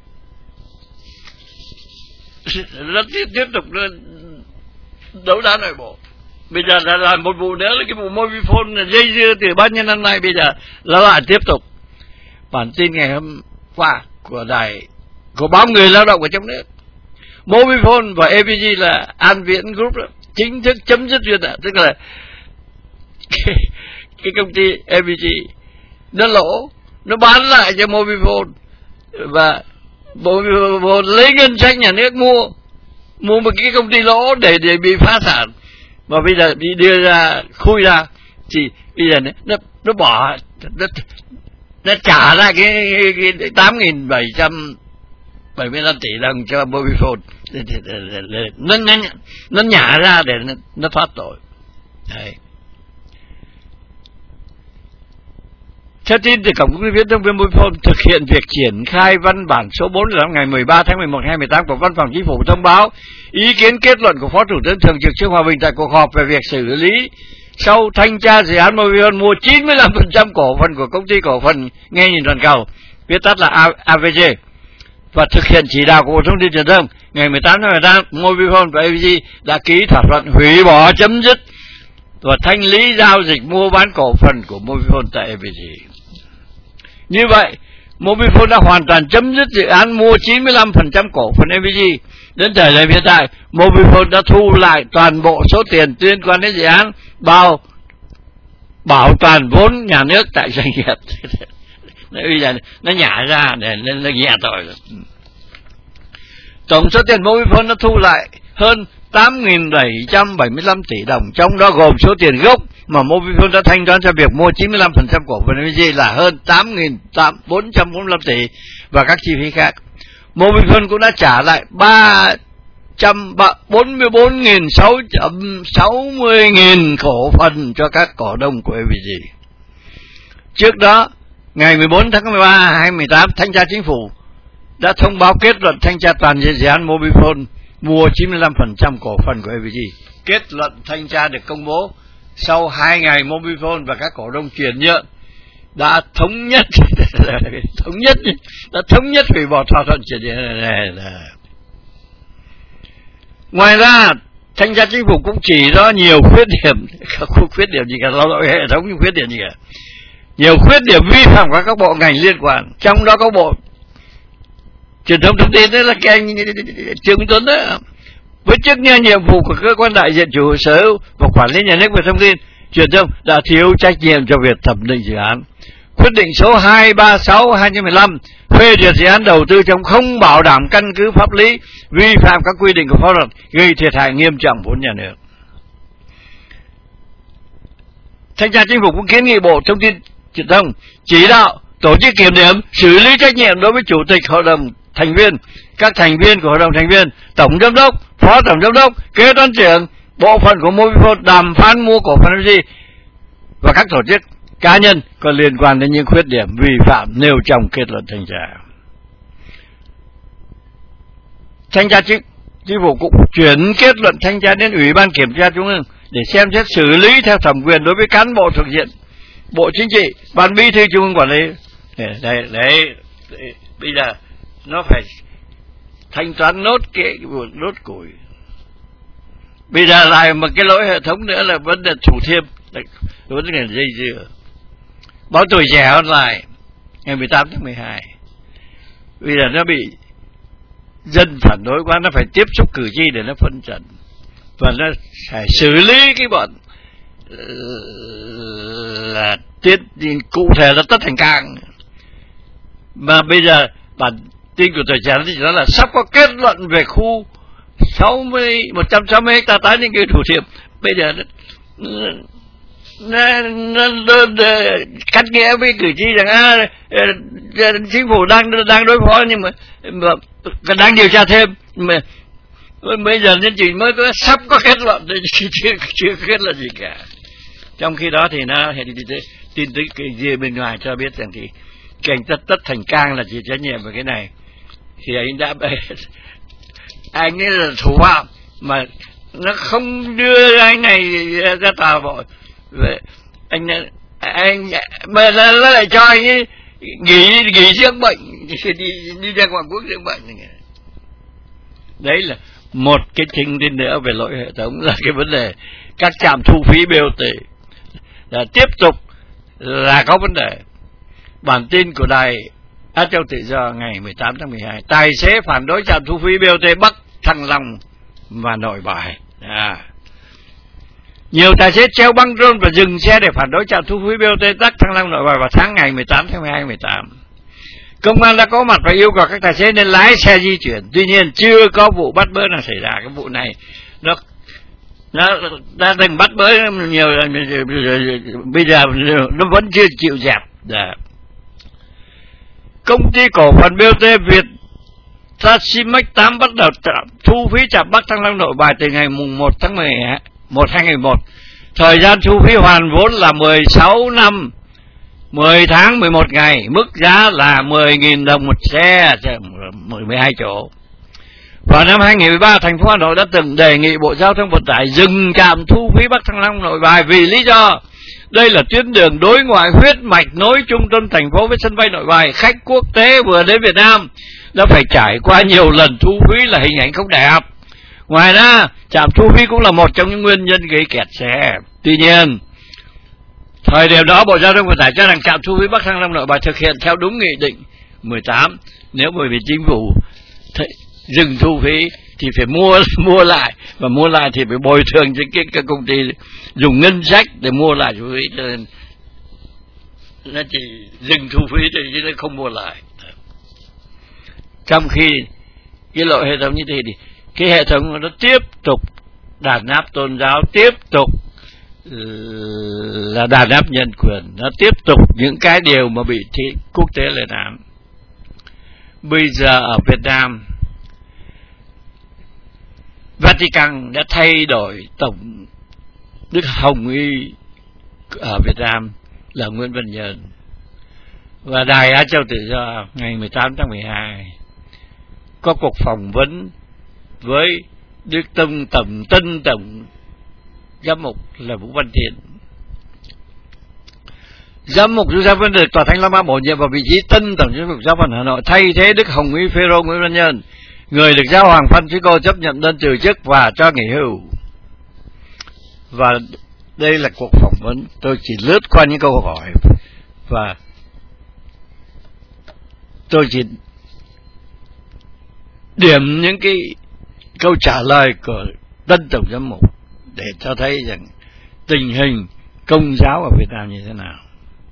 Rất tiếp, tiếp tục đấu đá nội bộ. Bây giờ là, là một vụ nữa là cái vụ Mobifone dây dưa từ bao nhiêu năm nay, bây giờ là lại tiếp tục. Bản tin ngày hôm qua của đài của báo Người Lao động ở trong nước, Mobifone và a pê giê là An Viễn Group đó, chính thức chấm dứt duyên nợ, tức là cái, cái công ty a pê giê nó lỗ, nó bán lại cho Mobifone và Mobifone lấy ngân sách nhà nước mua mua một cái công ty lỗ để để bị phá sản. Mà bây giờ đi đưa ra khui ra thì bây giờ nó nó bỏ nó, nó trả ra cái, cái, cái tám nghìn bảy trăm bảy mươi lăm tỷ đồng cho Mobifone, nó nó nó nhả ra để nó, nó thoát tội. Đấy. Theo tin từ Cổng Công ty Viễn thông viên Mobifone, thực hiện việc triển khai văn bản số bốn là ngày mười ba tháng mười một năm hai nghìn không trăm mười tám của Văn phòng Chính phủ thông báo ý kiến kết luận của Phó Thủ tướng Thường trực Trương Hòa Bình tại cuộc họp về việc xử lý sau thanh tra dự án Mobifone mua chín mươi lăm phần trăm cổ phần của công ty cổ phần Nghe Nhìn Toàn Cầu, viết tắt là a vê giê, và thực hiện chỉ đạo của Bộ Thông tin Truyền thông ngày mười tám tháng mười hai, Mobifone và a vê giê đã ký thỏa thuận hủy bỏ, chấm dứt và thanh lý giao dịch mua bán cổ phần của Mobifone tại a vê giê. Như vậy, Mobifone đã hoàn toàn chấm dứt dự án mua chín mươi lăm phần trăm cổ phần a vê giê. Đến thời điểm hiện tại, Mobifone đã thu lại toàn bộ số tiền liên quan đến dự án, bao bảo toàn vốn nhà nước tại doanh nghiệp. Bây giờ nó nhả ra để nó nhẹ tội rồi. Tổng số tiền Mobifone nó thu lại hơn tám nghìn bảy trăm bảy mươi lăm tỷ đồng, trong đó gồm số tiền gốc mà Mobifone đã thanh toán cho việc mua chín mươi lăm phần trăm cổ phần en vê giê là hơn tám nghìn bốn trăm bốn mươi lăm tỷ và các chi phí khác. Mobifone cũng đã trả lại ba trăm bốn mươi bốn nghìn sáu trăm sáu mươi nghìn cổ phần cho các cổ đông của en vê giê. Trước đó, ngày mười bốn tháng mười ba năm hai nghìn không trăm mười tám, Thanh tra Chính phủ đã thông báo kết luận thanh tra toàn diện dự án Mobifone mua chín mươi lăm phần trăm cổ phần của en vê giê. Kết luận thanh tra được công bố sau hai ngày Mobifone và các cổ đông chuyển nhượng đã thống nhất thống nhất đã thống nhất hủy bỏ thỏa thuận chuyển nhượng này. Ngoài ra, thanh tra Chính phủ cũng chỉ rõ nhiều khuyết điểm, không khuyết điểm gì cả, lao động hệ thống nhưng khuyết điểm gì cả, nhiều khuyết điểm vi phạm của các bộ ngành liên quan, trong đó có bộ truyền thông thông tin, đó là cái anh Trương Minh Tuấn đó, với chức năng nhiệm vụ của cơ quan đại diện chủ sở hữu và quản lý nhà nước về thông tin truyền thông đã thiếu trách nhiệm cho việc thẩm định dự án. Quyết định số hai ba sáu hai nghìn không trăm mười lăm phê duyệt dự án đầu tư trong không bảo đảm căn cứ pháp lý, vi phạm các quy định của pháp luật, gây thiệt hại nghiêm trọng vốn nhà nước. Thanh tra Chính phủ cũng kiến nghị Bộ Thông tin Truyền thông chỉ đạo tổ chức kiểm điểm, xử lý trách nhiệm đối với chủ tịch hội đồng thành viên, các thành viên của hội đồng thành viên, tổng giám đốc, phó tổng giám đốc, kế toán trưởng, bộ phận của Mobifone đàm phán mua cổ phần en vê giê và các tổ chức cá nhân có liên quan đến những khuyết điểm vi phạm nêu trong kết luận thanh tra. Thanh tra chính, chính phủ cũng chuyển kết luận thanh tra đến Ủy ban Kiểm tra Trung ương để xem xét xử lý theo thẩm quyền đối với cán bộ thuộc diện Bộ Chính trị, Ban Bí thư Trung ương quản lý. Đấy, đấy, đấy, đấy, bây giờ nó phải thanh toán nốt cái nốt củi. Bây giờ lại một cái lỗi hệ thống nữa là vấn đề Thủ Thiêm, vấn đề dây dưa. Báo Tuổi Trẻ online ngày mười tám tháng mười hai. Bây giờ nó bị dân phản đối quá, nó phải tiếp xúc cử tri để nó phân trần, và nó phải xử lý cái bọn là tiết cụ thể là Tất Thành Cang. Mà bây giờ bản tin của Tuổi Trẻ thì nói là sắp có kết luận về khu sáu mươi một trăm sáu mươi hectare tái định cư Thủ Thiêm. Bây giờ nó, nó, nó, nó, nó cắt nghĩa với cử tri rằng à, chính phủ đang đang đối phó nhưng mà, mà đang điều tra thêm, mà bây giờ nên chỉ mới có sắp có kết luận, chưa chưa kết luận gì cả. Trong khi đó thì nó hiện tin tức cái gì bên ngoài cho biết rằng thì cái anh Tất Tất Thành Cang là chịu trách nhiệm về cái này, thì anh đã anh ấy là thủ phạm mà nó không đưa anh này ra tòa vội, anh anh mà nó lại cho anh ấy nghỉ nghỉ dưỡng bệnh, đi đi ra ngoại quốc dưỡng bệnh. Đấy là một cái trình tin nữa về lỗi hệ thống, là cái vấn đề các trạm thu phí bê o tê là tiếp tục là có vấn đề. Bản tin của đài Á Châu Tự Do ngày mười tám tháng mười hai, tài xế phản đối trạm thu phí bê o tê Bắc Thăng Long và Nội Bài. À. Nhiều tài xế treo băng rôn và dừng xe để phản đối trạm thu phí bê o tê Bắc Thăng Long Nội Bài vào tháng ngày mười tám tháng mười hai mười tám. Công an đã có mặt và yêu cầu các tài xế nên lái xe di chuyển. Tuy nhiên chưa có vụ bắt bớ nào xảy ra. Cái vụ này nó nó đã từng bắt bớ nhiều, bây giờ nó vẫn chưa chịu dẹp. Đã. Công ty cổ phần bê o tê Việt Trasimex tám bắt đầu thu phí trạm Bắc Thăng Long Nội Bài từ ngày mùng một tháng mười một hai nghìn một. Thời gian thu phí hoàn vốn là mười sáu năm, mười tháng mười một ngày, mức giá là mười nghìn đồng một xe, mười hai chỗ. Vào năm hai nghìn không trăm mười ba, thành phố Hà Nội đã từng đề nghị Bộ Giao thông Vận tải dừng trạm thu phí Bắc Thăng Long Nội Bài vì lý do đây là tuyến đường đối ngoại huyết mạch nối trung tâm thành phố với sân bay Nội Bài. Khách quốc tế vừa đến Việt Nam đã phải trải qua nhiều lần thu phí là hình ảnh không đẹp. Ngoài ra, trạm thu phí cũng là một trong những nguyên nhân gây kẹt xe. Tuy nhiên, thời điểm đó Bộ Giao thông Vận tải cho rằng trạm thu phí Bắc Thăng Long Nội Bài thực hiện theo đúng nghị định mười tám. Nếu bởi vì chính phủ dừng thu phí thì phải mua mua lại, và mua lại thì phải bồi thường cho cái, cái công ty dùng ngân sách để mua lại thu phí, cho nên nó chỉ dừng thu phí thôi chứ nó không mua lại. Trong khi cái loại hệ thống như thế thì cái hệ thống nó tiếp tục đàn áp tôn giáo, tiếp tục là đàn áp nhân quyền, nó tiếp tục những cái điều mà bị thị quốc tế lên án. Bây giờ ở Việt Nam, Vatican đã thay đổi tổng Đức Hồng Y ở Việt Nam là Nguyễn Văn Nhân, và Đài Á Châu Tự Do ngày mười tám tháng mười hai có cuộc phỏng vấn với Đức Tông Tổng Tân Tổng Giám mục là Vũ Văn Thiện. Giám mục Giám Văn được Tòa Thánh La Mã bổ nhiệm vào vị trí Tân Tổng Giám mục Giáo phận Hà Nội, thay thế Đức Hồng Y Phêrô Nguyễn Văn Nhân, người được Giáo hoàng Francisco chấp nhận đơn từ chức và cho nghỉ hưu. Và đây là cuộc phỏng vấn, tôi chỉ lướt qua những câu hỏi và tôi chỉ điểm những cái câu trả lời của Tân Tổng Giám mục để cho thấy rằng tình hình Công giáo ở Việt Nam như thế nào.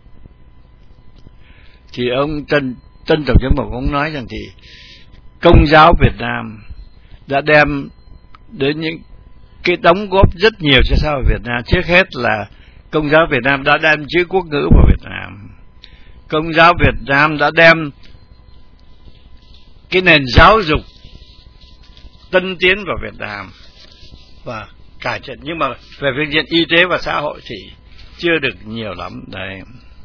Thì ông Tân Tân Tổng Giám mục ông nói rằng thì Công giáo Việt Nam đã đem đến những cái đóng góp rất nhiều cho xã hội Việt Nam. Trước hết là Công giáo Việt Nam đã đem chữ quốc ngữ vào Việt Nam. Công giáo Việt Nam đã đem cái nền giáo dục tân tiến vào Việt Nam và cải thiện, nhưng mà về phương diện y tế và xã hội thì chưa được nhiều lắm đấy.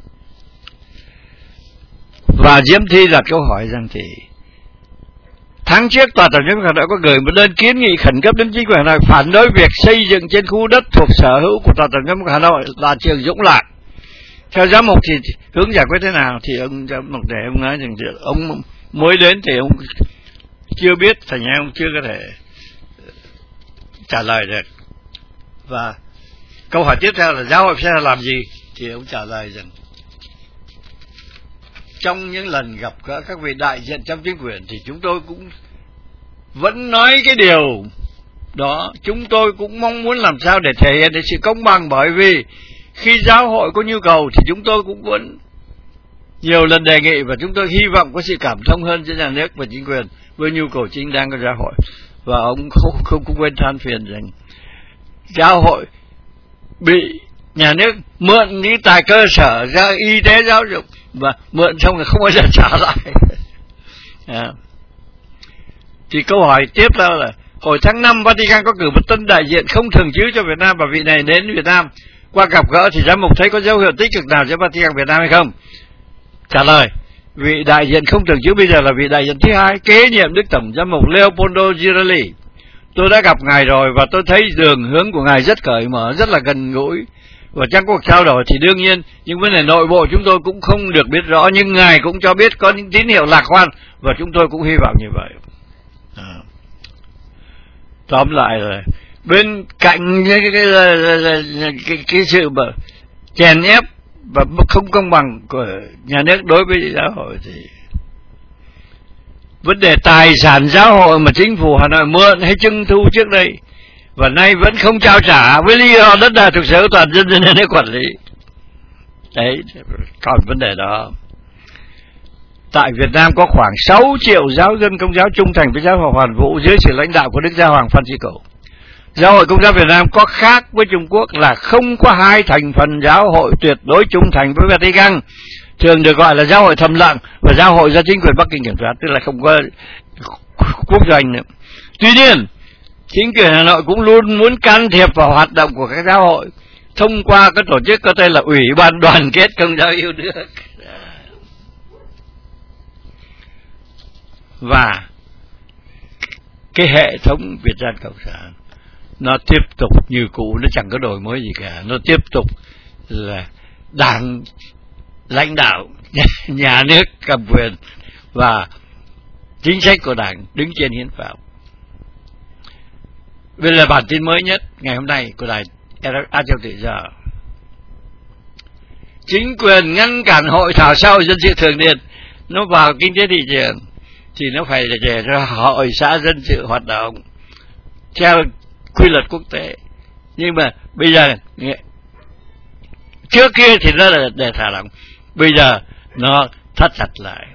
Và Diễm Thi đặt câu hỏi rằng thì tháng trước Tòa Tổng giám mục Hà Nội có gửi một đơn kiến nghị khẩn cấp đến chính quyền Hà Nội phản đối việc xây dựng trên khu đất thuộc sở hữu của Tòa Tổng giám mục Hà Nội là trường Dũng Lạc. Theo giám mục thì hướng giải quyết thế nào? Thì ông giám mục để ông nói rằng ông mới đến thì ông chưa biết, thành ra ông chưa có thể trả lời được. Và câu hỏi tiếp theo là giáo hội sẽ làm gì? Thì ông trả lời rằng trong những lần gặp gỡ các vị đại diện trong chính quyền thì chúng tôi cũng vẫn nói cái điều đó. Chúng tôi cũng mong muốn làm sao để thể hiện được sự công bằng, bởi vì khi giáo hội có nhu cầu thì chúng tôi cũng vẫn nhiều lần đề nghị, và chúng tôi hy vọng có sự cảm thông hơn giữa nhà nước và chính quyền với nhu cầu chính đáng của giáo hội. Và ông không không, không quên than phiền rằng giáo hội bị nhà nước mượn những tài cơ sở ra y tế giáo dục và mượn xong rồi không bao giờ trả lại. À. Thì câu hỏi tiếp theo là hồi tháng năm Vatican có cử một tân đại diện không thường trú cho Việt Nam, và vị này đến Việt Nam. Qua gặp gỡ thì giám mục thấy có dấu hiệu tích cực nào giữa Vatican Việt Nam hay không? Trả lời, vị đại diện không thường trú bây giờ là vị đại diện thứ hai kế nhiệm Đức Tổng giám mục Leopoldo Girelli. Tôi đã gặp ngài rồi và tôi thấy đường hướng của ngài rất cởi mở, rất là gần gũi, và trong cuộc trao đổi thì đương nhiên những vấn đề nội bộ chúng tôi cũng không được biết rõ, nhưng ngài cũng cho biết có những tín hiệu lạc quan và chúng tôi cũng hy vọng như vậy. À. Tóm lại rồi, bên cạnh cái, cái, cái, cái, cái sự mà chèn ép và không công bằng của nhà nước đối với giáo hội thì vấn đề tài sản giáo hội mà chính phủ Hà Nội mượn hay trưng thu trước đây và nay vẫn không trao trả với lý do đất đai thuộc sở hữu toàn dân dân nên quản lý. Đấy, còn vấn đề đó. Tại Việt Nam có khoảng sáu triệu giáo dân Công giáo trung thành với giáo hội Hoàn Vũ dưới sự lãnh đạo của Đức Giáo hoàng Francisco. Giáo hội Công giáo Việt Nam có khác với Trung Quốc là không có hai thành phần giáo hội tuyệt đối trung thành với Vatican, thường được gọi là giáo hội thầm lặng và giáo hội do chính quyền Bắc Kinh kiểm soát, tức là không có quốc doanh nữa. Tuy nhiên, chính quyền Hà Nội cũng luôn muốn can thiệp vào hoạt động của các giáo hội thông qua cái tổ chức có tên là Ủy ban Đoàn kết Công giáo yêu nước. Và cái hệ thống Việt Nam Cộng sản nó tiếp tục như cũ, nó chẳng có đổi mới gì cả. Nó tiếp tục là đảng lãnh đạo, nhà nước cầm quyền và chính sách của đảng đứng trên hiến pháp. Đây là bản tin mới nhất ngày hôm nay của Đài Á Châu Tự Do. Chính quyền ngăn cản hội thảo xã hội dân sự thường niên nó vào kinh tế thị trường thì nó phải để cho hội xã dân sự hoạt động theo quy luật quốc tế. Nhưng mà bây giờ trước kia thì nó là để thả lỏng, bây giờ nó thắt chặt lại.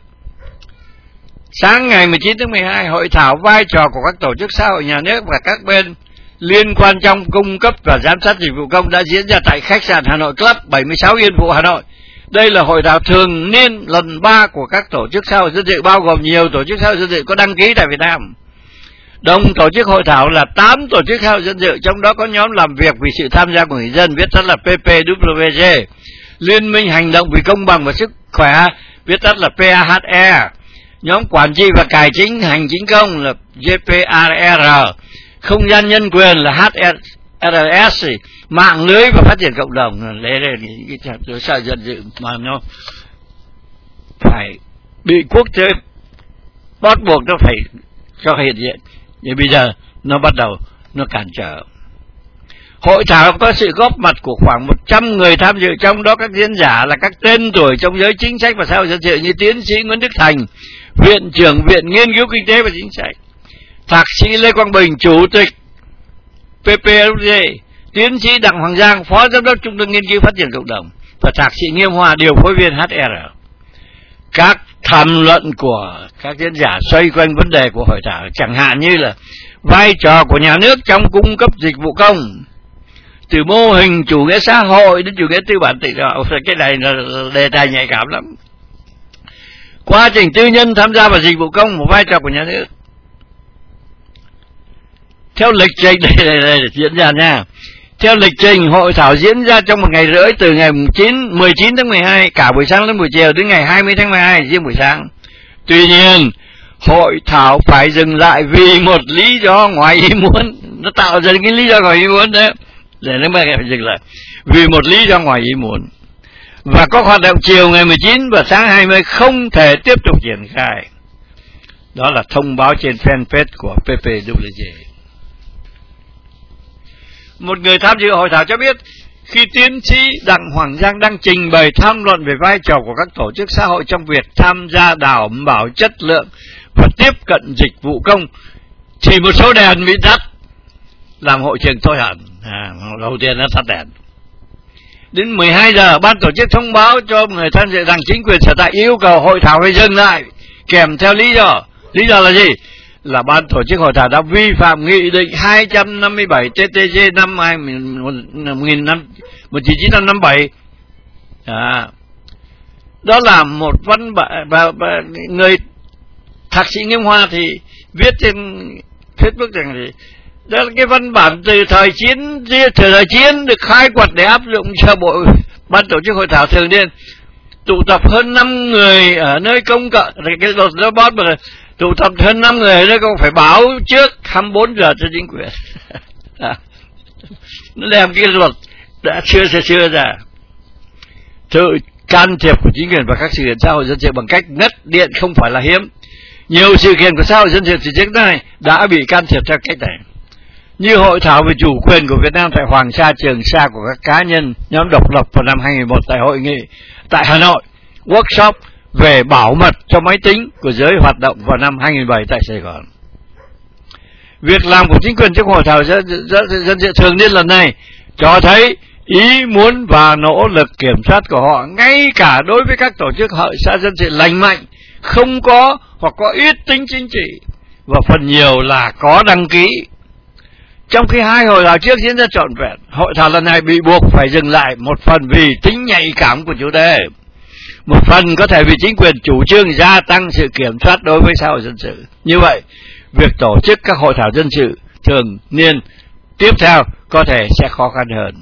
Sáng ngày mười chín tháng mười hai, hội thảo vai trò của các tổ chức xã hội nhà nước và các bên liên quan trong cung cấp và giám sát dịch vụ công đã diễn ra tại khách sạn Hà Nội Club bảy mươi sáu Yên Phụ, Hà Nội. Đây là hội thảo thường niên lần ba của các tổ chức xã hội dân sự, bao gồm nhiều tổ chức xã hội dân sự có đăng ký tại Việt Nam. Đồng tổ chức hội thảo là tám tổ chức xã hội dân sự, trong đó có nhóm làm việc vì sự tham gia của người dân, viết tắt là pê pê vê giê, Liên minh hành động vì công bằng và sức khỏe, viết tắt là pê a hát e, nhóm quản trị và cải chính hành chính công là giê pê rờ rờ, không gian nhân quyền là hát rờ ét, mạng lưới và phát triển cộng đồng. Đấy là những cái tổ chức xã hội dân sự mà nó phải bị quốc tế bắt buộc nó phải cho hiện diện, nhưng bây giờ nó bắt đầu nó cản trở. Hội thảo có sự góp mặt của khoảng một trăm người tham dự, trong đó các diễn giả là các tên tuổi trong giới chính sách và xã hội dân sự như tiến sĩ Nguyễn Đức Thành, Viện trưởng Viện Nghiên cứu Kinh tế và Chính sách, Thạc sĩ Lê Quang Bình, Chủ tịch pê pê vê giê, tiến sĩ Đặng Hoàng Giang, Phó Giám đốc Trung tâm Nghiên cứu Phát triển Cộng đồng, và Thạc sĩ Nghiêm Hòa, điều phối viên hát rờ. Các tham luận của các diễn giả xoay quanh vấn đề của hội thảo, chẳng hạn như là vai trò của nhà nước trong cung cấp dịch vụ công, từ mô hình chủ nghĩa xã hội đến chủ nghĩa tư bản tự do. Cái này là đề tài nhạy cảm lắm. Quá trình tư nhân tham gia vào dịch vụ công, một vai trò của nhà nước. Theo lịch trình đây, đây, đây diễn ra nha. Theo lịch trình, hội thảo diễn ra trong một ngày rưỡi, từ ngày mười chín tháng mười hai cả buổi sáng đến buổi chiều, đến ngày hai mươi tháng mười hai riêng buổi sáng. Tuy nhiên, hội thảo phải dừng lại vì một lý do ngoài ý muốn. Nó tạo ra cái lý do ngoài ý muốn đấy, để nó mới phải dừng lại vì một lý do ngoài ý muốn. Và có hoạt động chiều ngày mười chín và sáng hai mươi không thể tiếp tục triển khai. Đó là thông báo trên fanpage của pê pê vê giê. Một người tham dự hội thảo cho biết, khi tiến sĩ Đặng Hoàng Giang đang trình bày tham luận về vai trò của các tổ chức xã hội trong việc tham gia đảm bảo chất lượng và tiếp cận dịch vụ công, thì một số đèn bị tắt, làm hội trường thôi hẳn. À, đầu tiên nó tắt đèn. Đến mười hai giờ, ban tổ chức thông báo cho người tham dự rằng chính quyền sở tại yêu cầu hội thảo phải dừng lại, kèm theo lý do. Lý do là gì? Là ban tổ chức hội thảo đã vi phạm nghị định hai trăm năm mươi bảy T T G năm một nghìn chín trăm năm mươi bảy. À, đó là một văn bản, và, và người Thạc sĩ Nghiêm Hoa thì viết trên Facebook rằng thì đó là cái văn bản từ thời chiến, từ thời chiến được khai quật để áp dụng cho bộ ban tổ chức hội thảo thường niên. Tụ tập hơn năm người ở nơi công cộng, cái luật đó bót mà tụ tập hơn năm người ở nơi công phải báo trước hai mươi bốn giờ cho chính quyền. À, nó đem cái luật đã chưa chưa chưa ra. Sự can thiệp của chính quyền và các sự kiện xã hội dân sự bằng cách ngắt điện không phải là hiếm. Nhiều sự kiện của xã hội dân sự từ trước này đã bị can thiệp theo cách này, như hội thảo về chủ quyền của Việt Nam tại Hoàng Sa, Trường Sa của các cá nhân, nhóm độc lập vào năm hai nghìn không trăm mười một tại hội nghị tại Hà Nội, workshop về bảo mật cho máy tính của giới hoạt động vào năm hai nghìn không trăm mười bảy tại Sài Gòn. Việc làm của chính quyền trong hội thảo dân, dân, dân sự thường niên lần này cho thấy ý muốn và nỗ lực kiểm soát của họ, ngay cả đối với các tổ chức hội xã dân sự lành mạnh, không có hoặc có ít tính chính trị, và phần nhiều là có đăng ký. Trong khi hai hội thảo trước diễn ra trọn vẹn, hội thảo lần này bị buộc phải dừng lại, một phần vì tính nhạy cảm của chủ đề, một phần có thể vì chính quyền chủ trương gia tăng sự kiểm soát đối với xã hội dân sự. Như vậy, việc tổ chức các hội thảo dân sự thường niên tiếp theo có thể sẽ khó khăn hơn.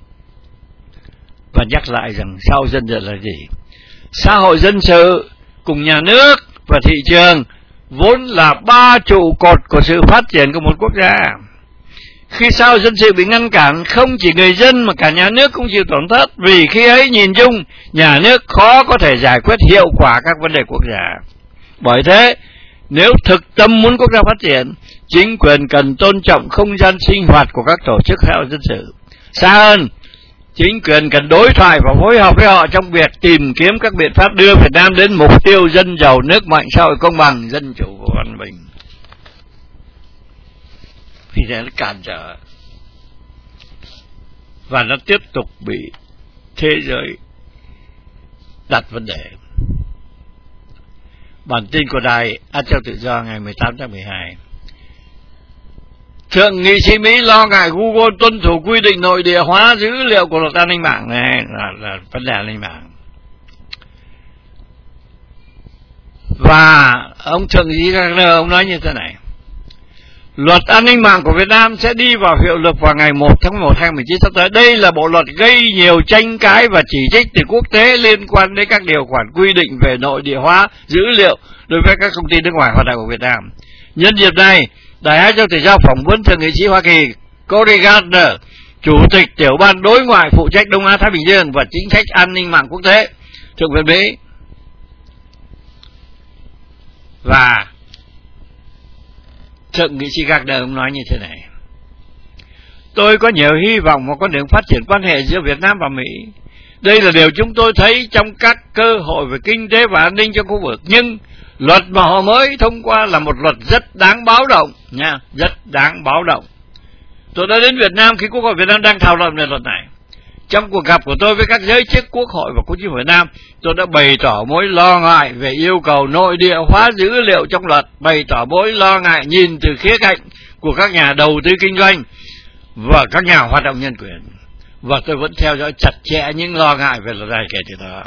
Và nhắc lại rằng xã hội dân sự là gì? Xã hội dân sự cùng nhà nước và thị trường vốn là ba trụ cột của sự phát triển của một quốc gia. Khi xã hội dân sự bị ngăn cản, không chỉ người dân mà cả nhà nước cũng chịu tổn thất, vì khi ấy nhìn chung nhà nước khó có thể giải quyết hiệu quả các vấn đề quốc gia. Bởi thế, nếu thực tâm muốn quốc gia phát triển, chính quyền cần tôn trọng không gian sinh hoạt của các tổ chức xã hội dân sự. Xa hơn, chính quyền cần đối thoại và phối hợp với họ trong việc tìm kiếm các biện pháp đưa Việt Nam đến mục tiêu dân giàu, nước mạnh, xã hội công bằng, dân chủ và văn minh. Vì thế nó cản trở, và nó tiếp tục bị thế giới đặt vấn đề. Bản tin của đài Á Châu Tự Do ngày mười tám tháng mười hai. Thượng nghị sĩ Mỹ lo ngại Google tuân thủ quy định nội địa hóa dữ liệu của luật an ninh mạng. Này là, là vấn đề an ninh mạng. Và ông Thượng nghị sĩ Gardner ông nói như thế này: luật an ninh mạng của Việt Nam sẽ đi vào hiệu lực vào ngày một tháng một năm hai nghìn không trăm mười chín sắp tới. Đây là bộ luật gây nhiều tranh cãi và chỉ trích từ quốc tế liên quan đến các điều khoản quy định về nội địa hóa dữ liệu đối với các công ty nước ngoài hoạt động ở Việt Nam. Nhân dịp này, Đài Á Châu Thể Giao phỏng vấn Thượng nghị sĩ Hoa Kỳ Cory Gardner, Chủ tịch Tiểu ban Đối ngoại phụ trách Đông Á Thái Bình Dương và chính sách an ninh mạng quốc tế, Thượng viện Mỹ. Và Thượng nghị sĩ Gardner ông nói như thế này: tôi có nhiều hy vọng vào con đường phát triển quan hệ giữa Việt Nam và Mỹ. Đây là điều chúng tôi thấy trong các cơ hội về kinh tế và an ninh trong khu vực. Nhưng luật mà họ mới thông qua là một luật rất đáng báo động nha, rất đáng báo động. Tôi đã đến Việt Nam khi Quốc hội Việt Nam đang thảo luận về luật này. Trong cuộc gặp của tôi với các giới chức Quốc hội và Quốc hội Việt Nam, tôi đã bày tỏ mối lo ngại về yêu cầu nội địa hóa dữ liệu trong luật, bày tỏ mối lo ngại nhìn từ khía cạnh của các nhà đầu tư kinh doanh và các nhà hoạt động nhân quyền. Và tôi vẫn theo dõi chặt chẽ những lo ngại về luật này kể từ đó.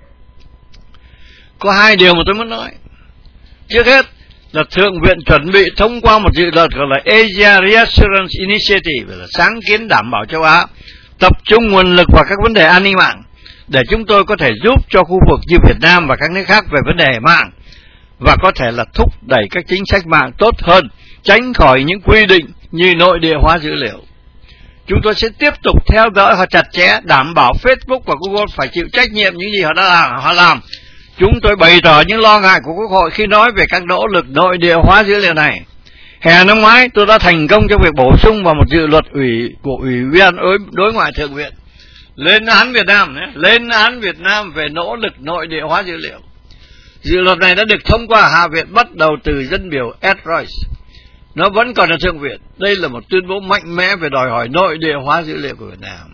Có hai điều mà tôi muốn nói. Trước hết là Thượng viện chuẩn bị thông qua một dự luật gọi là Asia Reassurance Initiative, là sáng kiến đảm bảo châu Á, tập trung nguồn lực vào các vấn đề an ninh mạng để chúng tôi có thể giúp cho khu vực như Việt Nam và các nước khác về vấn đề mạng, và có thể là thúc đẩy các chính sách mạng tốt hơn, tránh khỏi những quy định như nội địa hóa dữ liệu. Chúng tôi sẽ tiếp tục theo dõi họ chặt chẽ, đảm bảo Facebook và Google phải chịu trách nhiệm những gì họ đã làm. Họ làm. Chúng tôi bày tỏ những lo ngại của Quốc hội khi nói về các nỗ lực nội địa hóa dữ liệu này. Hè năm ngoái, tôi đã thành công trong việc bổ sung vào một dự luật ủy của Ủy viên Đối ngoại Thượng viện lên án Việt Nam, lên án Việt Nam về nỗ lực nội địa hóa dữ liệu. Dự luật này đã được thông qua Hạ viện bắt đầu từ dân biểu Ed Royce. Nó vẫn còn ở Thượng viện. Đây là một tuyên bố mạnh mẽ về đòi hỏi nội địa hóa dữ liệu của Việt Nam.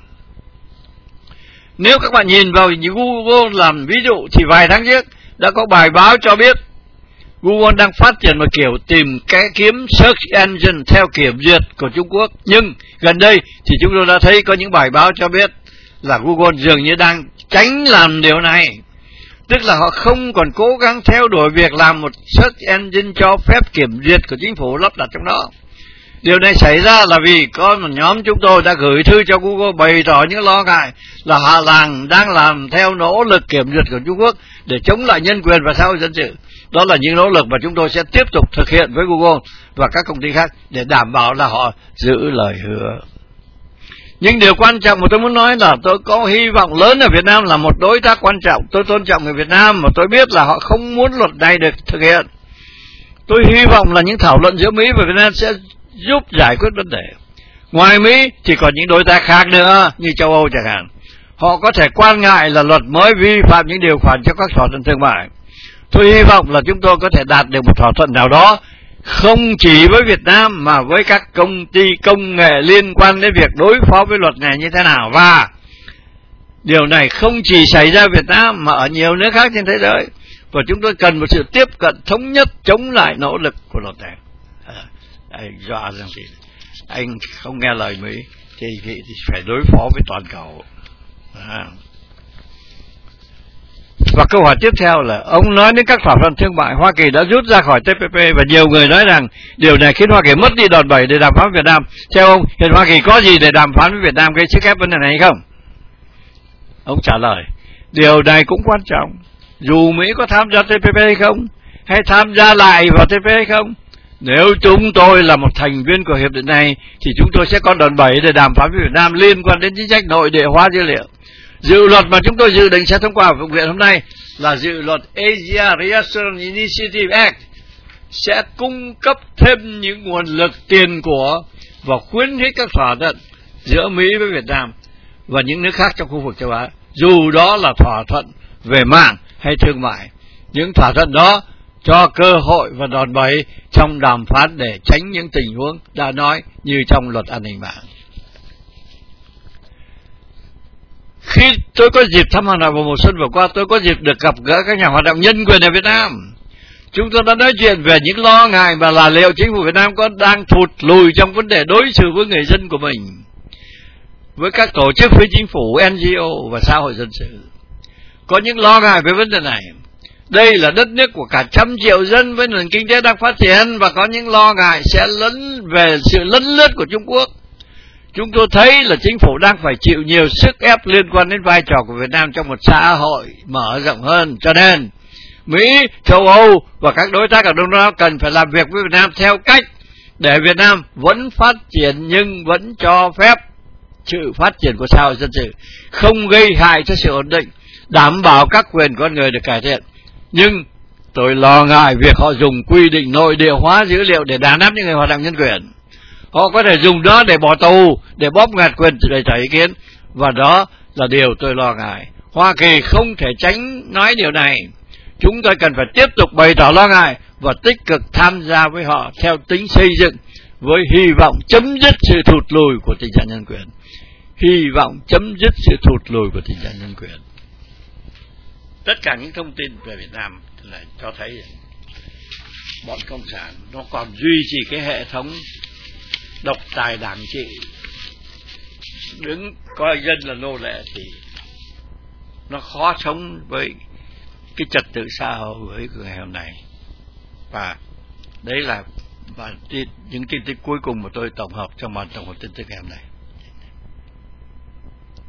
Nếu các bạn nhìn vào Google làm ví dụ thì vài tháng trước đã có bài báo cho biết Google đang phát triển một kiểu tìm cái kiếm search engine theo kiểm duyệt của Trung Quốc. Nhưng gần đây thì chúng tôi đã thấy có những bài báo cho biết là Google dường như đang tránh làm điều này. Tức là họ không còn cố gắng theo đuổi việc làm một search engine cho phép kiểm duyệt của chính phủ lắp đặt trong đó. Điều này xảy ra là vì có một nhóm chúng tôi đã gửi thư cho Google bày tỏ những lo ngại là họ làng đang làm theo nỗ lực kiểm duyệt của Trung Quốc để chống lại nhân quyền và xã hội dân sự. Đó là những nỗ lực mà chúng tôi sẽ tiếp tục thực hiện với Google và các công ty khác để đảm bảo là họ giữ lời hứa. Nhưng điều quan trọng mà tôi muốn nói là tôi có hy vọng lớn ở Việt Nam là một đối tác quan trọng. Tôi tôn trọng người Việt Nam mà tôi biết là họ không muốn luật này được thực hiện. Tôi hy vọng là những thảo luận giữa Mỹ và Việt Nam sẽ giúp giải quyết vấn đề. Ngoài Mỹ thì còn những đối tác khác nữa như châu Âu chẳng hạn. Họ có thể quan ngại là luật mới vi phạm những điều khoản trong các thỏa thuận thương mại. Tôi hy vọng là chúng tôi có thể đạt được một thỏa thuận nào đó, không chỉ với Việt Nam mà với các công ty công nghệ liên quan đến việc đối phó với luật này như thế nào. Và điều này không chỉ xảy ra ở Việt Nam mà ở nhiều nước khác trên thế giới. Và chúng tôi cần một sự tiếp cận thống nhất chống lại nỗ lực của luật này. À, anh dọa rằng thì anh không nghe lời Mỹ thì, thì, thì phải đối phó với toàn cầu. À. Và câu hỏi tiếp theo là ông nói đến các thỏa thuận thương mại Hoa Kỳ đã rút ra khỏi T P P và nhiều người nói rằng điều này khiến Hoa Kỳ mất đi đòn bẩy để đàm phán với Việt Nam. Theo ông, hiện Hoa Kỳ có gì để đàm phán với Việt Nam gây sức ép vấn đề này hay không? Ông trả lời, điều này cũng quan trọng. Dù Mỹ có tham gia T P P hay không, hay tham gia lại vào T P P hay không, nếu chúng tôi là một thành viên của hiệp định này thì chúng tôi sẽ có đòn bẩy để đàm phán với Việt Nam liên quan đến chính sách nội địa hóa dữ liệu. Dự luật mà chúng tôi dự định sẽ thông qua ở Thượng viện hôm nay là dự luật Asia Reassurance Initiative Act, sẽ cung cấp thêm những nguồn lực tiền của và khuyến khích các thỏa thuận giữa Mỹ với Việt Nam và những nước khác trong khu vực châu Á, dù đó là thỏa thuận về mạng hay thương mại. Những thỏa thuận đó cho cơ hội và đòn bẩy trong đàm phán để tránh những tình huống đã nói như trong luật an ninh mạng. Khi tôi có dịp thăm Hà Nội vào mùa xuân vừa qua, tôi có dịp được gặp gỡ các nhà hoạt động nhân quyền ở Việt Nam. Chúng tôi đã nói chuyện về những lo ngại mà là liệu chính phủ Việt Nam có đang thụt lùi trong vấn đề đối xử với người dân của mình, với các tổ chức phi chính phủ, en giê ô và xã hội dân sự. Có những lo ngại về vấn đề này. Đây là đất nước của cả trăm triệu dân với nền kinh tế đang phát triển, và có những lo ngại sẽ lấn về sự lấn lướt của Trung Quốc. Chúng tôi thấy là chính phủ đang phải chịu nhiều sức ép liên quan đến vai trò của Việt Nam trong một xã hội mở rộng hơn. Cho nên Mỹ, châu Âu và các đối tác ở Đông Nam Á cần phải làm việc với Việt Nam theo cách để Việt Nam vẫn phát triển nhưng vẫn cho phép sự phát triển của xã hội dân sự, không gây hại cho sự ổn định, đảm bảo các quyền con người được cải thiện. Nhưng tôi lo ngại việc họ dùng quy định nội địa hóa dữ liệu để đàn áp những người hoạt động nhân quyền. Họ có thể dùng đó để bỏ tù, để bóp nghẹt quyền bày tỏ ý kiến, và đó là điều tôi lo ngại. Hoa Kỳ không thể tránh nói điều này. Chúng tôi cần phải tiếp tục bày tỏ lo ngại và tích cực tham gia với họ theo tính xây dựng, với hy vọng chấm dứt sự thụt lùi của tình trạng nhân quyền. Hy vọng chấm dứt sự thụt lùi của tình trạng nhân quyền. Tất cả những thông tin về Việt Nam là cho thấy bọn Cộng sản nó còn duy trì cái hệ thống độc tài đảng trị, đứng coi dân là nô lệ, thì nó khó sống với cái trật tự xã hội với ngày hôm nay. Và đấy là và những tin tức cuối cùng mà tôi tổng hợp trong bản tổng hợp tin tức ngày hôm nay.